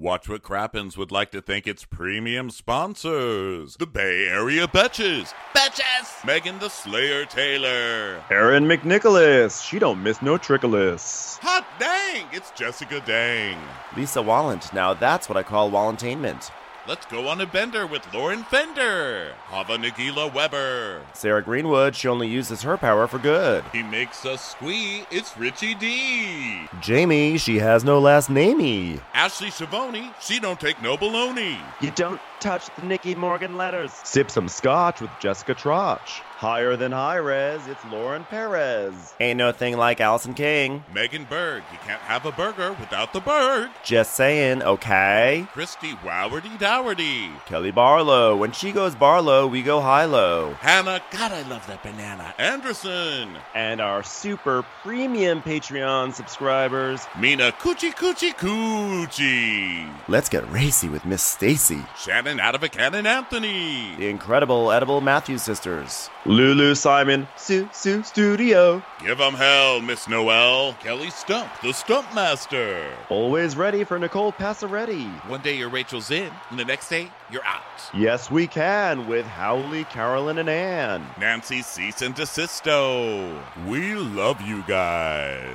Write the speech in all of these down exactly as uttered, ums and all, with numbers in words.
Watch What Crappens would like to thank its premium sponsors. The Bay Area Betches. Betches! Megan the Slayer Taylor. Erin McNicholas. She don't miss no trickolas. Hot dang! It's Jessica Dang. Lisa Wallant. Now that's what I call Wallantainment. Let's go on a bender with Lauren Fender. Hava Nagila Weber. Sarah Greenwood. She only uses her power for good. He makes us squee. It's Richie D. Jamie. She has no last namey. Ashley Shavoni. She don't take no baloney. You don't touch the Nicky Morgan letters. Sip some scotch with Jessica Trotch. Higher than high res, it's Lauren Perez. Ain't no thing like Allison King. Megan Berg. You can't have a burger without the bird. Just saying, okay? Christy Wowardy Dowardy. Kelly Barlow. When she goes Barlow, we go high-low. Hannah. God, I love that banana. Anderson. And our super premium Patreon subscribers. Mina Coochie Coochie Coochie. Let's get racy with Miss Stacy. Shannon out of a cannon Anthony. The incredible Edible Matthews sisters. Lulu Simon, Sue Sue Studio. Give 'em hell, Miss Noel. Kelly Stump, the Stump Master. Always ready for Nicole Passaretti. One day you're Rachel's in, and the next day you're out. Yes, we can with Howley, Carolyn, and Ann. Nancy Cease and Desisto. We love you guys.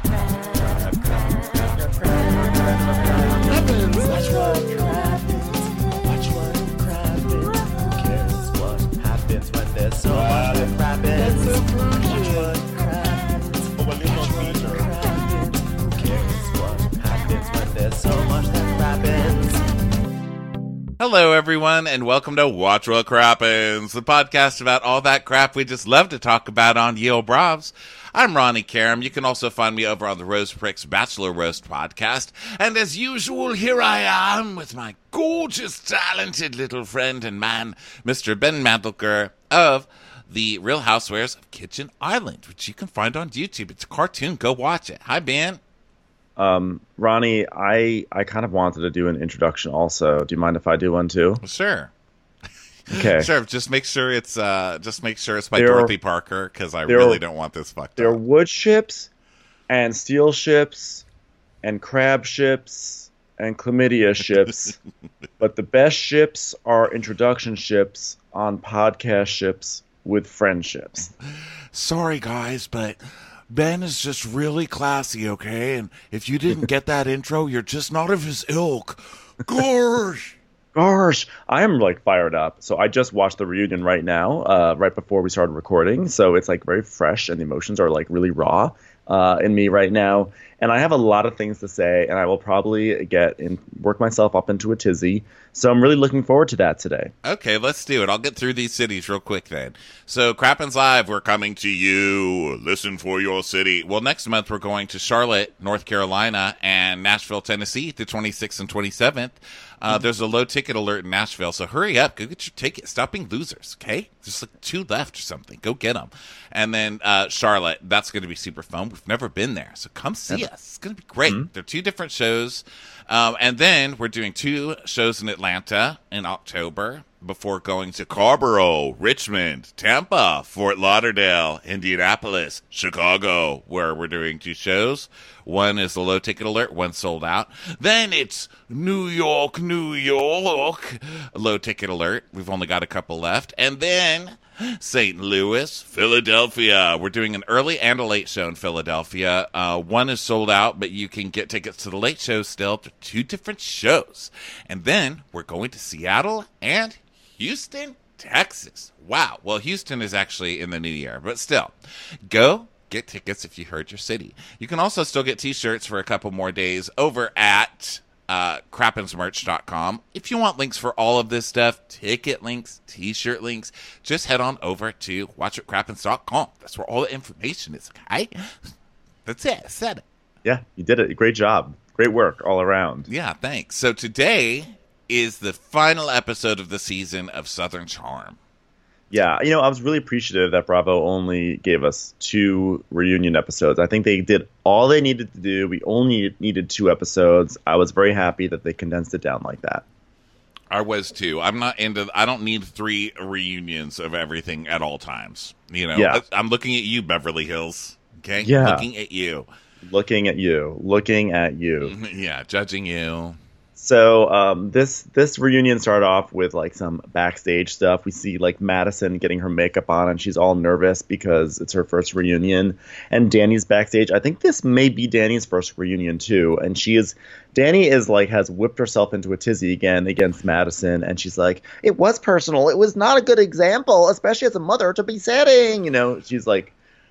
Watch what crappens. Watch what crappens. Who cares what happens when there's so much that crappens? Watch what crappens. Watch what crappens. Who cares what happens when there's so much that crappens? Hello, everyone, and welcome to Watch What Crappens, the podcast about all that crap we just love to talk about on Yale Bravs. I'm Ronnie Karam. You can also find me over on the Rose Pricks Bachelor Roast podcast. And as usual, here I am with my gorgeous, talented little friend and man, Mister Ben Mandelker of the Real Housewives of Kitchen Island, which you can find on YouTube. It's a cartoon. Go watch it. Hi, Ben. Um, Ronnie, I, I kind of wanted to do an introduction also. Do you mind if I do one too? Sure. Okay. Sure. Just make sure it's uh, just make sure it's by there Dorothy are, Parker, because I there really are, don't want this fucked there up. There are wood ships and steel ships and crab ships and chlamydia ships, but the best ships are introduction ships on podcast ships with friendships. Sorry, guys, but Ben is just really classy, okay? And if you didn't get that intro, you're just not of his ilk. Gosh! Gosh, I am like fired up. So I just watched the reunion right now, uh, right before we started recording. So it's like very fresh and the emotions are like really raw uh, in me right now. And I have a lot of things to say, and I will probably get in, work myself up into a tizzy. So I'm really looking forward to that today. Okay, let's do it. I'll get through these cities real quick then. So Crappens Live, we're coming to you. Listen for your city. Well, next month we're going to Charlotte, North Carolina, and Nashville, Tennessee, the twenty-sixth and twenty-seventh. Uh, there's a low ticket alert in Nashville, so hurry up. Go get your ticket. Stop being losers, okay? There's like two left or something. Go get them. And then uh, Charlotte, that's going to be super fun. We've never been there, so come see Never. us. It's going to be great. Mm-hmm. They're two different shows. Um, and then we're doing two shows in Atlanta in October before going to Carborough, Richmond, Tampa, Fort Lauderdale, Indianapolis, Chicago, where we're doing two shows. One is the low ticket alert, one sold out. Then it's New York, New York, low ticket alert. We've only got a couple left. And then Saint Louis, Philadelphia. We're doing an early and a late show in Philadelphia. Uh, one is sold out, but you can get tickets to the late show still. They're two different shows. And then we're going to Seattle and Houston, Texas. Wow. Well, Houston is actually in the new year, but still, go get tickets if you heard your city. You can also still get t-shirts for a couple more days over at uh, crappens merch dot com. If you want links for all of this stuff, ticket links, t-shirt links, just head on over to watch what crappens dot com. That's where all the information is, okay? That's it. I said it. Yeah, you did it. Great job. Great work all around. Yeah, thanks. So today is the final episode of the season of Southern Charm. Yeah, you know, I was really appreciative that Bravo only gave us two reunion episodes. I think they did all they needed to do. We only needed two episodes. I was very happy that they condensed it down like that. I was too. I'm not into, I don't need three reunions of everything at all times. You know, yeah. I'm looking at you, Beverly Hills. Okay? Yeah. Looking at you. Looking at you. Looking at you. Yeah, judging you. So um, this this reunion started off with like some backstage stuff. We see like Madison getting her makeup on, and she's all nervous because it's her first reunion. And Danny's backstage. I think this may be Danny's first reunion too. And she is Danny is like has whipped herself into a tizzy again against Madison, and she's like, "It was personal. It was not a good example, especially as a mother, to be setting." You know, she's like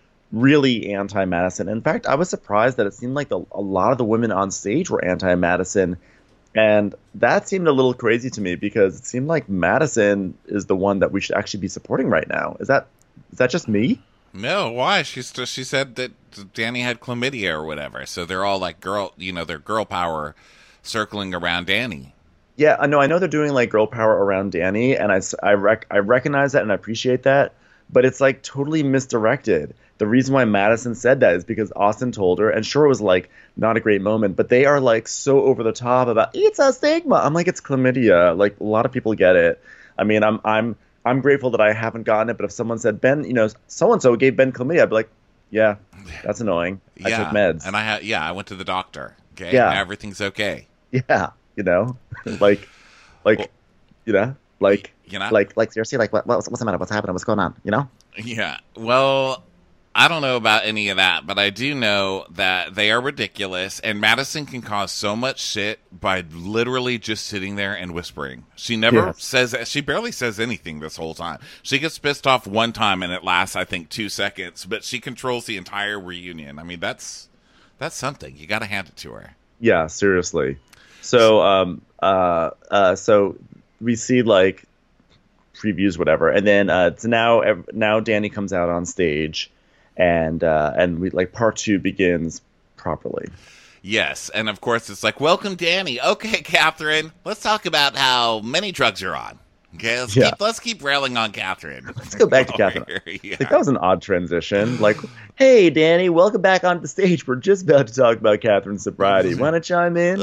really anti-Madison. In fact, I was surprised that it seemed like the, a lot of the women on stage were anti-Madison. And that seemed a little crazy to me because it seemed like Madison is the one that we should actually be supporting right now. Is that is that just me? No, why? She's she said that Danny had chlamydia or whatever. So they're all like girl, you know, their girl power circling around Danny. Yeah, I know. I know they're doing like girl power around Danny, and I, I, rec- I recognize that and I appreciate that. But it's like totally misdirected. The reason why Madison said that is because Austin told her, and sure, it was like not a great moment, but they are like so over the top about it's a stigma. I'm like, it's chlamydia. Like a lot of people get it. I mean, I'm I'm I'm grateful that I haven't gotten it. But if someone said Ben, you know, so and so gave Ben chlamydia, I'd be like, yeah, that's annoying. I Yeah, took meds. and I had yeah, I went to the doctor. Okay, Yeah. and everything's okay. Yeah, you know, like, like, Well, you know, like, You know, like, like seriously, like, what, what's, what's the matter? What's happening? What's going on? You know? yeah. Well, I don't know about any of that, but I do know that they are ridiculous, and Madison can cause so much shit by literally just sitting there and whispering. She never Yes. says, she barely says anything this whole time. She gets pissed off one time, and it lasts, I think, two seconds, but she controls the entire reunion. I mean, that's that's something. You got to hand it to her. Yeah, seriously. So, um, uh, uh, so we see like previews, whatever, and then uh, so now, ev- now Danny comes out on stage, and uh, and we like part two begins properly. Yes, and of course it's like, welcome, Danny. Okay, Catherine, let's talk about how many drugs you're on. Okay, let's Yeah. keep let's keep railing on Catherine. Let's go back to Catherine. yeah. Like that was an odd transition. Like, hey, Danny, welcome back onto the stage. We're just about to talk about Catherine's sobriety. Want to chime in?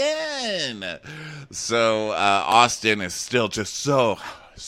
Again. So uh, Austin is still just so,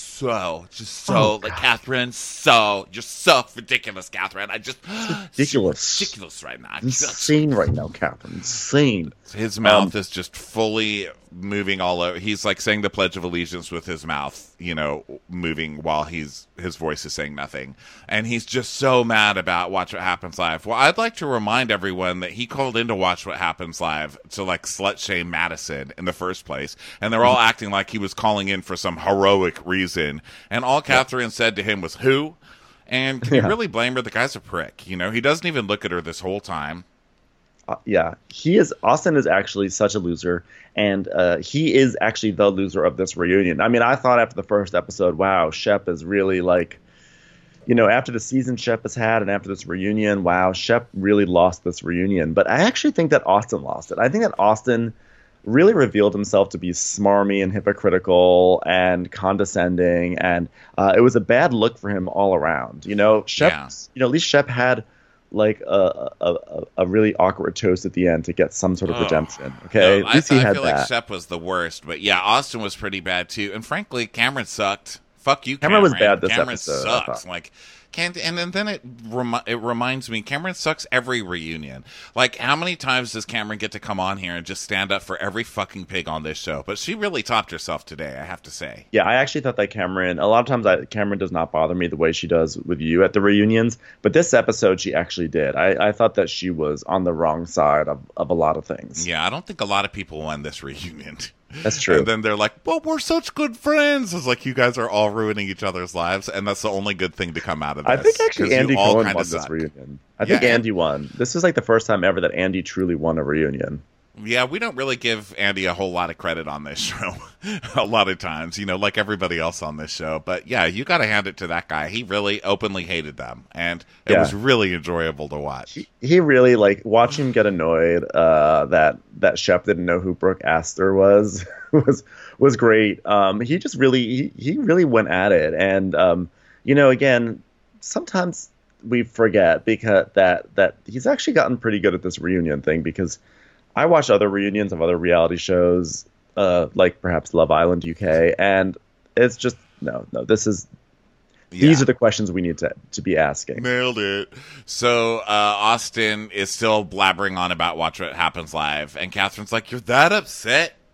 so, just so, Oh, like, God. Catherine, so, just so ridiculous, Catherine. I just, Ridiculous. so ridiculous right now. Insane right now, Catherine. Insane. His mouth Um, is just fully moving all over. He's like saying the Pledge of Allegiance with his mouth, you know, moving while he's his voice is saying nothing. And he's just so mad about Watch What Happens Live. Well, I'd like to remind everyone that he called in to Watch What Happens Live to like slut shame Madison in the first place. And they're all acting like he was calling in for some heroic reason. And all Catherine said to him was, who? And can you Yeah. really blame her? The guy's a prick. You know, he doesn't even look at her this whole time. Uh, yeah, he is. Austin is actually such a loser, and uh, he is actually the loser of this reunion. I mean, I thought after the first episode, wow, Shep is really like, you know, after the season Shep has had, and after this reunion, wow, Shep really lost this reunion. But I actually think that Austin lost it. I think that Austin really revealed himself to be smarmy and hypocritical and condescending, and uh, it was a bad look for him all around. You know, Shep. Yeah. You know, at least Shep had like a, a a a really awkward toast at the end to get some sort of Oh. redemption. Okay, No, at least I, he I had feel that. like Shep was the worst, but yeah, Austin was pretty bad too. And frankly, Cameron sucked. Fuck you, Cameron Cameron. was bad this Cameron episode, I sucks. thought. Like, can't. And then, then it remi- it reminds me, Cameron sucks every reunion. Like, how many times does Cameron get to come on here and just stand up for every fucking pig on this show? But she really topped herself today, I have to say. Yeah, I actually thought that Cameron. A lot of times, I, Cameron does not bother me the way she does with you at the reunions. But this episode, she actually did. I, I thought that she was on the wrong side of, of a lot of things. Yeah, I don't think a lot of people won this reunion. That's true. And then they're like, well, we're such good friends. It's like, you guys are all ruining each other's lives, and that's the only good thing to come out of this. I think actually 'cause you Andy all Cohen kinda won this suck. reunion. I think Yeah. Andy won. This is like the first time ever that Andy truly won a reunion. Yeah, we don't really give Andy a whole lot of credit on this show. A lot of times, you know, like everybody else on this show. But yeah, you got to hand it to that guy. He really openly hated them, and it Yeah. was really enjoyable to watch. He really like watch him get annoyed uh, that that Shep didn't know who Brooke Astor was was was great. Um, he just really he, he really went at it, and um, you know, again, sometimes we forget because that that he's actually gotten pretty good at this reunion thing, because I watch other reunions of other reality shows, uh, like perhaps Love Island U K, and it's just no, no. This is these Yeah. are the questions we need to to be asking. Nailed it. So uh, Austin is still blabbering on about Watch What Happens Live, and Catherine's like, "You're that upset?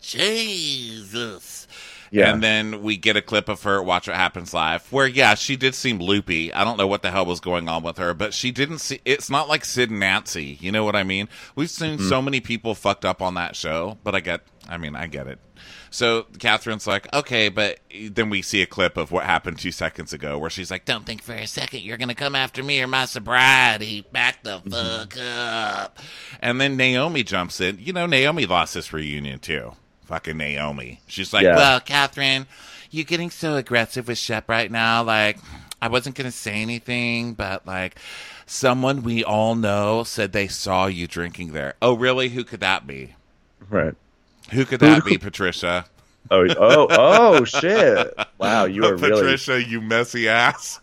Jesus. Yeah. And then we get a clip of her at Watch What Happens Live where, yeah, she did seem loopy. I don't know what the hell was going on with her, but she didn't see. It's not like Sid and Nancy. You know what I mean? We've seen mm-hmm. so many people fucked up on that show, but I get, I mean, I get it. So Catherine's like, okay, but then we see a clip of what happened two seconds ago where she's like, don't think for a second you're going to come after me or my sobriety. Back the fuck up. And then Naomi jumps in. You know, Naomi lost this reunion too. Fucking Naomi. She's like, yeah. Well, Catherine, you're getting so aggressive with Shep right now. Like, I wasn't going to say anything, but like, someone we all know said they saw you drinking there. Oh, really? Who could that be? Right. Who could that be, Patricia? Oh, oh, oh, shit. Wow, you were Patricia, really... Patricia, you messy ass.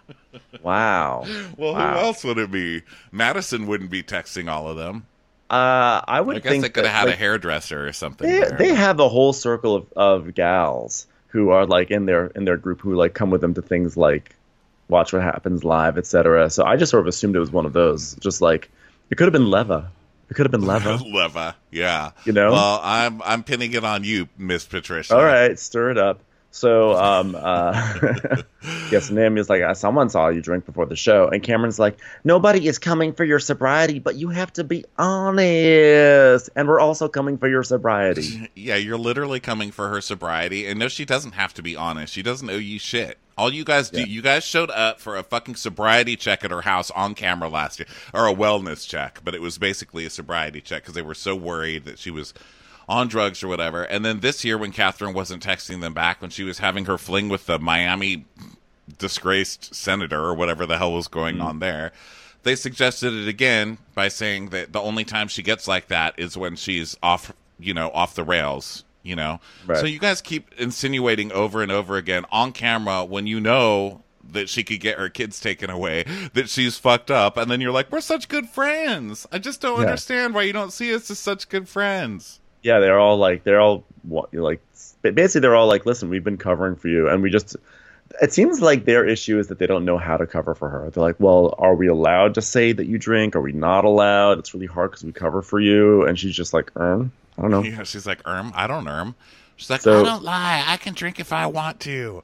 Wow. Well, wow. Who else would it be? Madison wouldn't be texting all of them. Uh, I would I guess think they could have that, had like, a hairdresser or something. They, there. they have a whole circle of, of gals who are like in their in their group who like come with them to things like Watch What Happens Live, et cetera. So I just sort of assumed it was one of those. Just like it could have been Leva. It could have been Leva. Leva, yeah. You know. Well, I'm I'm pinning it on you, Miss Patricia. All right, stir it up. So, um, uh, yes, Naomi's like, someone saw you drink before the show. And Cameron's like, nobody is coming for your sobriety, but you have to be honest. And we're also coming for your sobriety. Yeah, you're literally coming for her sobriety. And no, she doesn't have to be honest. She doesn't owe you shit. All you guys do, yeah. you guys showed up for a fucking sobriety check at her house on camera last year. Or a wellness check. But it was basically a sobriety check because they were so worried that she was on drugs or whatever. And then this year when Catherine wasn't texting them back, when she was having her fling with the Miami disgraced senator or whatever the hell was going mm. on there, they suggested it again by saying that the only time she gets like that is when she's off, you know, off the rails, you know. Right. So you guys keep insinuating over and over again on camera when you know that she could get her kids taken away, that she's fucked up, and then you're like, we're such good friends. I just don't yeah. understand why you don't see us as such good friends. Yeah, they're all like, they're all like, basically they're all like, listen, we've been covering for you. And we just, it seems like their issue is that they don't know how to cover for her. They're like, well, are we allowed to say that you drink? Are we not allowed? It's really hard because we cover for you. And she's just like, erm, I don't know. Yeah, she's like, erm, I don't erm. She's like, so, I don't lie. I can drink if I want to.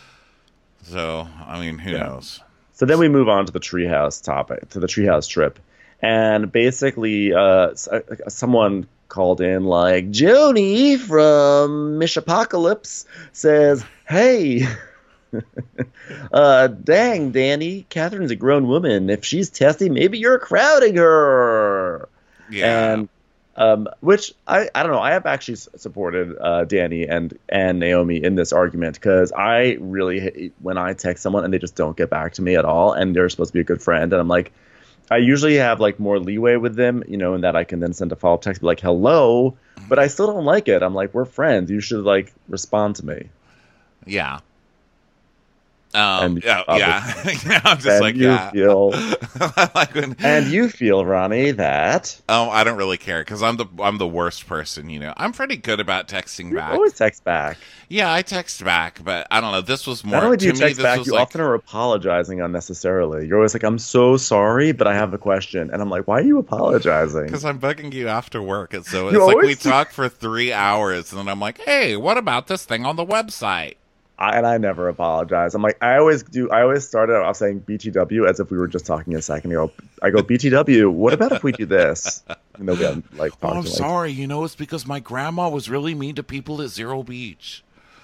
So, I mean, who yeah. knows? So then we move on to the treehouse topic, to the treehouse trip. And basically, uh, someone called in like, Joni from Mish Apocalypse says, hey, uh, dang, Danny, Catherine's a grown woman. If she's testy, maybe you're crowding her. Yeah. And, um, which I, I don't know. I have actually supported uh, Danny and, and Naomi in this argument because I really hate when I text someone and they just don't get back to me at all and they're supposed to be a good friend. And I'm like, I usually have like more leeway with them, you know, in that I can then send a follow-up text, be like, hello, but I still don't like it. I'm like, we're friends. You should like respond to me. Yeah. Um, and yeah, yeah. I'm just and like, you yeah. Feel, like when, and you feel, Ronnie, that. Oh, I don't really care because I'm the I'm the worst person. You know, I'm pretty good about texting you back. Always text back. Yeah, I text back, but I don't know. This was more. Not only do you to text me, back, this you was like, often are apologizing unnecessarily. You're always like, I'm so sorry, but I have a question. And I'm like, why are you apologizing? Because I'm bugging you after work. And so You it's like we always- talk for three hours, and then I'm like, hey, what about this thing on the website? I, and I never apologize. I'm like, I always do. I always started off saying B T W as if we were just talking a second ago. I go, B T W, what about if we do this? And they'll get like, Oh, I'm to, like, sorry. You know, it's because my grandma was really mean to people at Zero Beach.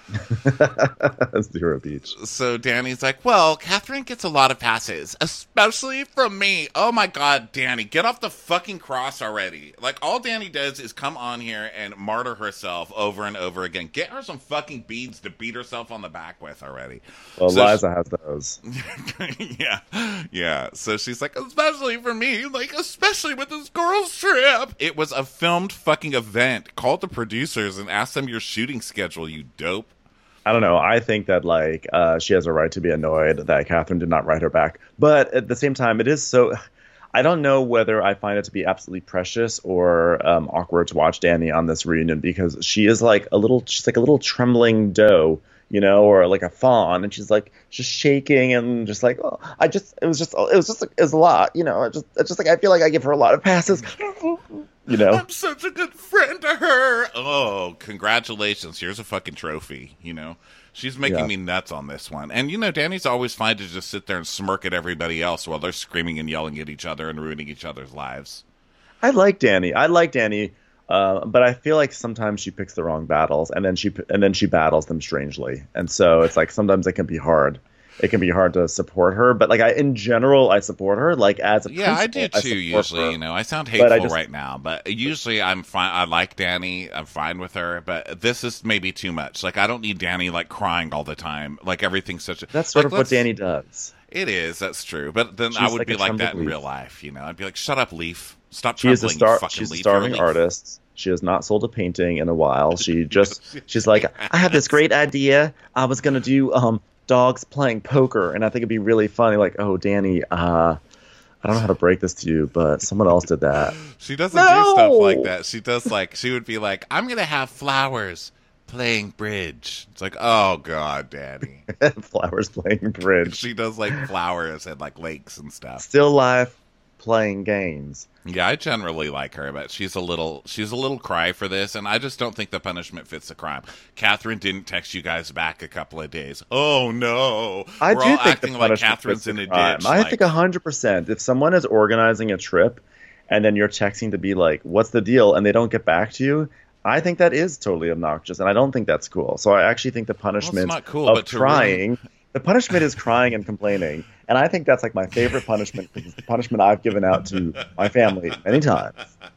Zero Beach. So Danny's like, well, Catherine gets a lot of passes, especially from me. Oh my God, Danny, get off the fucking cross already. Like, all Danny does is come on here and martyr herself over and over again. Get her some fucking beads to beat herself on the back with already. Well, so Liza she- has those. yeah, yeah. So she's like, especially for me, like, especially with this girls' trip. It was a filmed fucking event. Call the producers and ask them your shooting schedule, you dope. I don't know. I think that like uh, she has a right to be annoyed that Catherine did not write her back. But at the same time, it is so. I don't know whether I find it to be absolutely precious or um, awkward to watch Danny on this reunion because she is like a little. She's like a little trembling doe, you know, or like a fawn, and she's like just shaking and just like, oh, I just. It was just. It was just. It was a lot, you know. It just. It's just like I feel like I give her a lot of passes. You know? I'm such a good friend to her. Oh, congratulations. Here's a fucking trophy, you know? She's making Yeah. me nuts on this one. And, you know, Danny's always fine to just sit there and smirk at everybody else while they're screaming and yelling at each other and ruining each other's lives. I like Danny. I like Danny, uh, but I feel like sometimes she picks the wrong battles, and then she and then she battles them strangely, and so it's like sometimes it can be hard. It can be hard to support her, but like I, in general, I support her. Like as a Yeah, I do principal, too. support Usually, her. you know, I sound But I hateful just- right now, but usually I'm fine. I like Danny. I'm fine with her, but this is maybe too much. Like I don't need Danny like crying all the time. Like everything's such a. That's sort like, of what let's- Danny does. It is. That's true. But then I She's would like be a like that trembled in leaf. real life. You know, I'd be like, "Shut up, Leaf. Stop She is a trembling, star. you fucking She's a leaf. You're starving leaf." artist. She has not sold a painting in a while. She just she's like, I have this great idea. I was gonna do um dogs playing poker, and I think it'd be really funny. Like, oh, Danny, uh, I don't know how to break this to you, but someone else did that. She doesn't No! do stuff like that. She does like she would be like, "I'm gonna have flowers playing bridge." It's like, oh god, Danny. Flowers playing bridge. She does like flowers and like lakes and stuff. Still life playing games. Yeah, I generally like her, but she's a little she's a little cry for this, and I just don't think the punishment fits the crime. Catherine didn't text you guys back a couple of days. Oh no, I We're do all think the acting like punishment Catherine's fits in the a crime. ditch. I like, think a hundred percent. If someone is organizing a trip, and then you're texting to be like, "What's the deal?" and they don't get back to you, I think that is totally obnoxious, and I don't think that's cool. So I actually think the punishment not cool, of but to crying, the punishment is crying and complaining, and I think that's like my favorite punishment. Because it's the punishment I've given out to my family many times.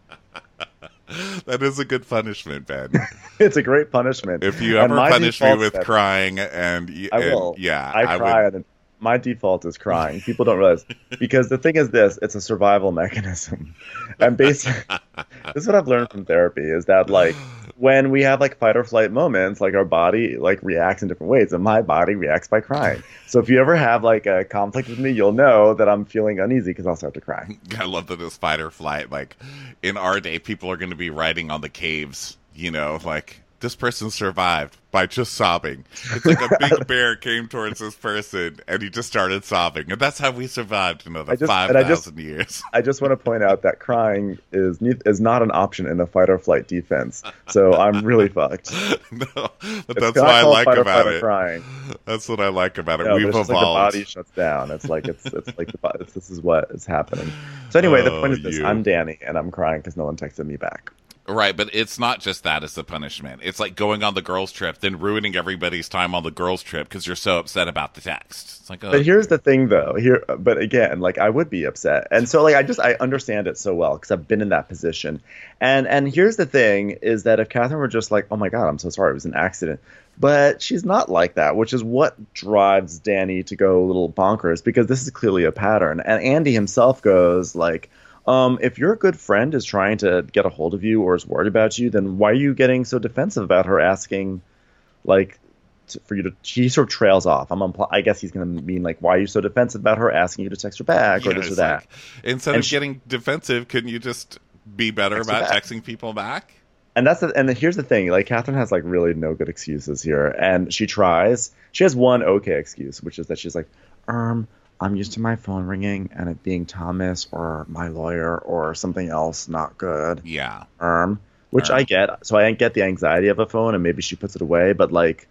that is a good punishment, Ben. It's a great punishment. If you And ever my punish me default with step- crying and, y- I and will. yeah, I cry, would. and my default is crying. People don't realize because the thing is this: it's a survival mechanism, and basically, this is what I've learned from therapy: is that like when we have like fight or flight moments, like our body like reacts in different ways, and my body reacts by crying. So if you ever have like a conflict with me, you'll know that I'm feeling uneasy because I'll start to cry. I love that it's fight or flight. Like in our day, people are going to be writing on the caves. You know, like this person survived by just sobbing. It's like a big bear came towards this person and he just started sobbing, and that's how we survived another I just- five and I just- thousand years. I just want to point out that crying is ne- is not an option in a fight or flight defense. So I'm really fucked. No, but It's that's not what I called like fight or about flight or it. Crying. That's what I like about it. No, but We've it's just like the evolved. body shuts down. It's like it's it's like the bo- it's, this is what is happening. So anyway, the Oh, point is this: you. I'm Danny, and I'm crying because no one texted me back. Right, but it's not just that as the punishment. It's like going on the girls' trip, then ruining everybody's time on the girls' trip because you're so upset about the text. It's like, oh, But here's the thing, though. Here, but again, like I would be upset, and so like I just I understand it so well because I've been in that position. And and here's the thing: is that if Catherine were just like, "Oh my God, I'm so sorry, it was an accident," but she's not like that, which is what drives Danny to go a little bonkers because this is clearly a pattern. And Andy himself goes like. Um, if your good friend is trying to get a hold of you or is worried about you, then why are you getting so defensive about her asking, like, to, for you to? She sort of trails off. I'm, impl- I guess he's going to mean like, why are you so defensive about her asking you to text her back or yeah, this or it's that? like, instead And of she- getting defensive, couldn't you just be better Text her about back. texting people back? And that's the, and then here's the thing: like Catherine has like really no good excuses here, and she tries. She has one okay excuse, which is that she's like, um. I'm used to my phone ringing and it being Thomas or my lawyer or something else not good. Yeah. Um, which Erm. I get. So I get the anxiety of a phone and maybe she puts it away. But like,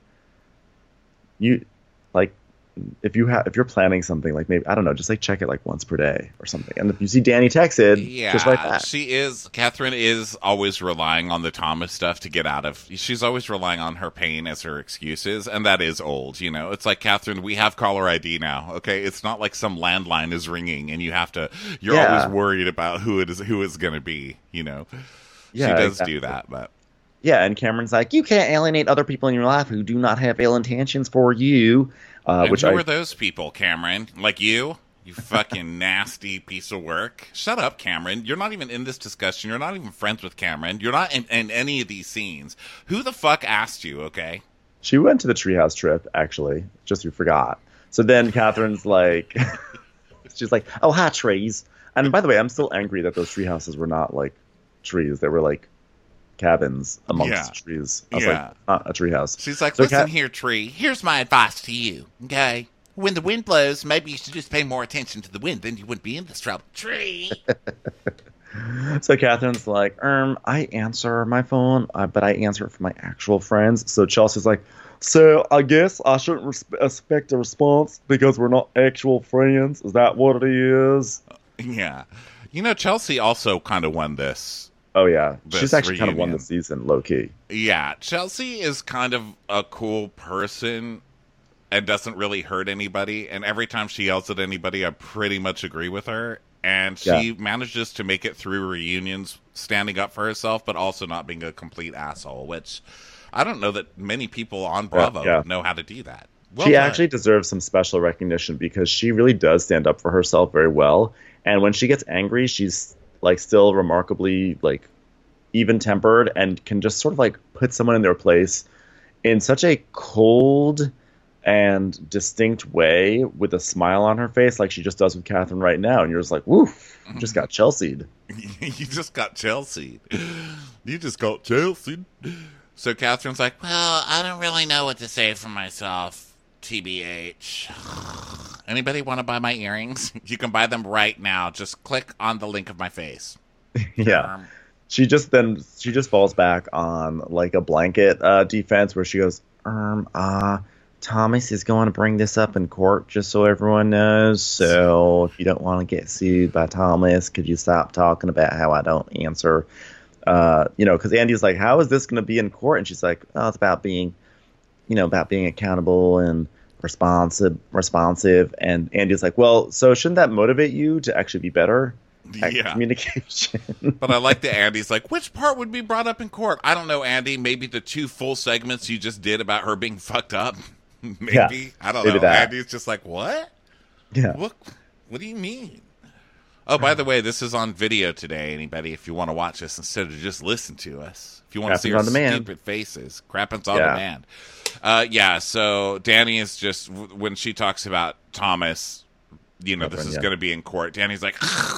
you, like, if you have if you're planning something like maybe I don't know, just like check it like once per day or something. And if you see Danny texted, Yeah, just write back. she is. Catherine is always relying on the Thomas stuff to get out of. She's always relying on her pain as her excuses, and that is old. You know, it's like Catherine. We have caller I D now. Okay, it's not like some landline is ringing and you have to. You're Yeah. always worried about who it is, who it's going to be. You know, Yeah, she does exactly. do that, but Yeah, and Cameron's like, you can't alienate other people in your life who do not have ill intentions for you. Uh, and which who I are those people, Cameron? Like you? You fucking nasty piece of work. Shut up, Cameron. You're not even in this discussion. You're not even friends with Cameron. You're not in, in any of these scenes. Who the fuck asked you, okay? she went to the treehouse trip actually, just you forgot. So then Catherine's like, she's like, oh hi trees. And by the way, I'm still angry that those tree houses were not like trees; they were like cabins amongst Yeah. trees. I was Yeah. like, not a treehouse. She's like, So listen Cat- here, tree. Here's my advice to you, okay? When the wind blows, maybe you should just pay more attention to the wind. Then you wouldn't be in this trouble. Tree. So Catherine's like, um, I answer my phone, uh, but I answer it for my actual friends. So Chelsea's like, so I guess I shouldn't res- expect a response because we're not actual friends. Is that what it is? Yeah. You know, Chelsea also kind of won this. Oh, yeah. This She's actually kind of won reunion. the season, low-key. Yeah, Chelsea is kind of a cool person and doesn't really hurt anybody. And every time she yells at anybody, I pretty much agree with her. And she Yeah. manages to make it through reunions standing up for herself, but also not being a complete asshole, which I don't know that many people on Bravo yeah. know how to do that. Well She done. actually deserves some special recognition because she really does stand up for herself very well. And when she gets angry, she's like still remarkably like even-tempered and can just sort of like put someone in their place in such a cold and distinct way with a smile on her face, like she just does with Catherine right now. And you're just like, woof, you just got Chelsea'd. You just got Chelsea. You just got Chelsea. So Catherine's like, well, I don't really know what to say for myself, T B H. Anybody want to buy my earrings? You can buy them right now. Just click on the link of my face. Yeah. Um, She just then she just falls back on like a blanket uh, defense where she goes, um, uh, Thomas is going to bring this up in court just so everyone knows. So if you don't want to get sued by Thomas, could you stop talking about how I don't answer? Uh, you know, because Andy's like, how is this going to be in court? And she's like, oh, it's about being, you know, about being accountable and responsive, responsive. And Andy's like, well, so shouldn't that motivate you to actually be better at Yeah. communication? But I like that Andy's like, which part would be brought up in court? I don't know, Andy. Maybe the two full segments you just did about her being fucked up. Maybe. Yeah, I don't maybe know. that. Andy's just like, what? Yeah. What? What do you mean? Oh, by the way, this is on video today. Anybody, if you want to watch this instead of just listen to us, if you want to see Crappens our on demand. stupid faces, Crappens on Yeah. demand. Uh, yeah. So Danny is just when she talks about Thomas, you know, this Reverend, is yeah. going to be in court. Danny's like,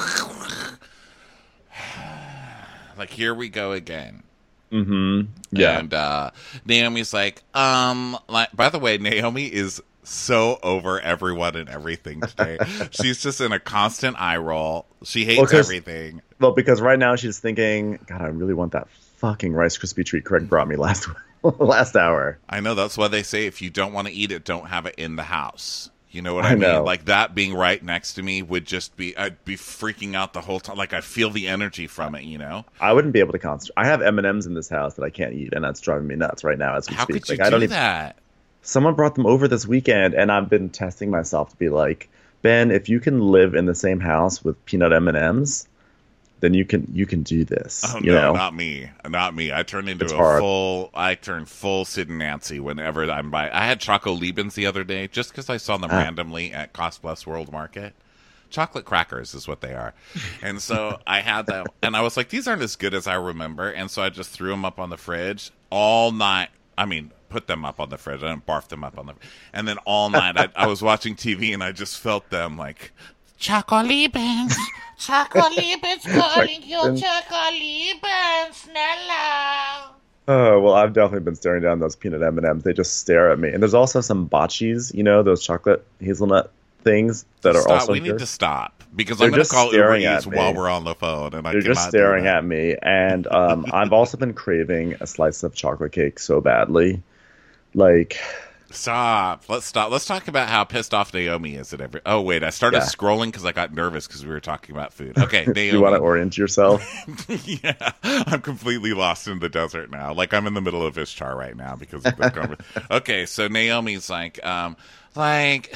like here we go again. Mm-hmm. Yeah. And uh, Naomi's like, um, like, by the way, Naomi is so over everyone and everything today. She's just in a constant eye roll. She hates Well, 'cause- everything. Well, because right now she's thinking, God, I really want that fucking Rice Krispie treat Craig brought me last last hour. I know that's why they say if you don't want to eat it, don't have it in the house. You know what I I, mean? know. Like that being right next to me would just be, I'd be freaking out the whole time. Like I feel the energy from it, you know? I wouldn't be able to concentrate. I have M and M's in this house that I can't eat, and that's driving me nuts right now as we How speak. could you like, I don't do even, that? Someone brought them over this weekend, and I've been testing myself to be like, Ben, if you can live in the same house with peanut M and M's, then you can you can do this. Oh you no, know? not me, not me. I turn into It's a hard. full. I turn full Sid and Nancy whenever I'm by. I had Choco Liebens the other day just because I saw them Ah. randomly at Cost Plus World Market. Chocolate crackers is what they are, and so I had them, and I was like, these aren't as good as I remember, and so I just threw them up on the fridge all night. I mean, put them up on the fridge. I didn't barf them up on the, and then all night I, I was watching T V and I just felt them like. Choco Liebens, Choco Liebens calling you, Choco Liebens, Nella. Oh, well, I've definitely been staring down those peanut M and M's. They just stare at me. And there's also some botchies, you know, those chocolate hazelnut things that are Stop. also We need here. to stop because They're I'm going to just call Uber staring at Eats me. while we're on the phone, and I They're cannot just staring do that. at me. And um, I've also been craving a slice of chocolate cake so badly. Like, Stop. Let's stop. Let's talk about how pissed off Naomi is at every. Oh wait, I started Yeah. scrolling because I got nervous because we were talking about food. Okay, Naomi. you want to orient yourself? Yeah, I'm completely lost in the desert now. Like I'm in the middle of Ishtar right now because of the conver- Okay, so Naomi's like, um, like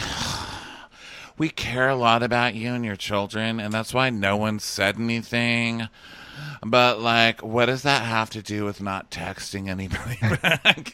we care a lot about you and your children, and that's why no one said anything. But like, what does that have to do with not texting anybody back?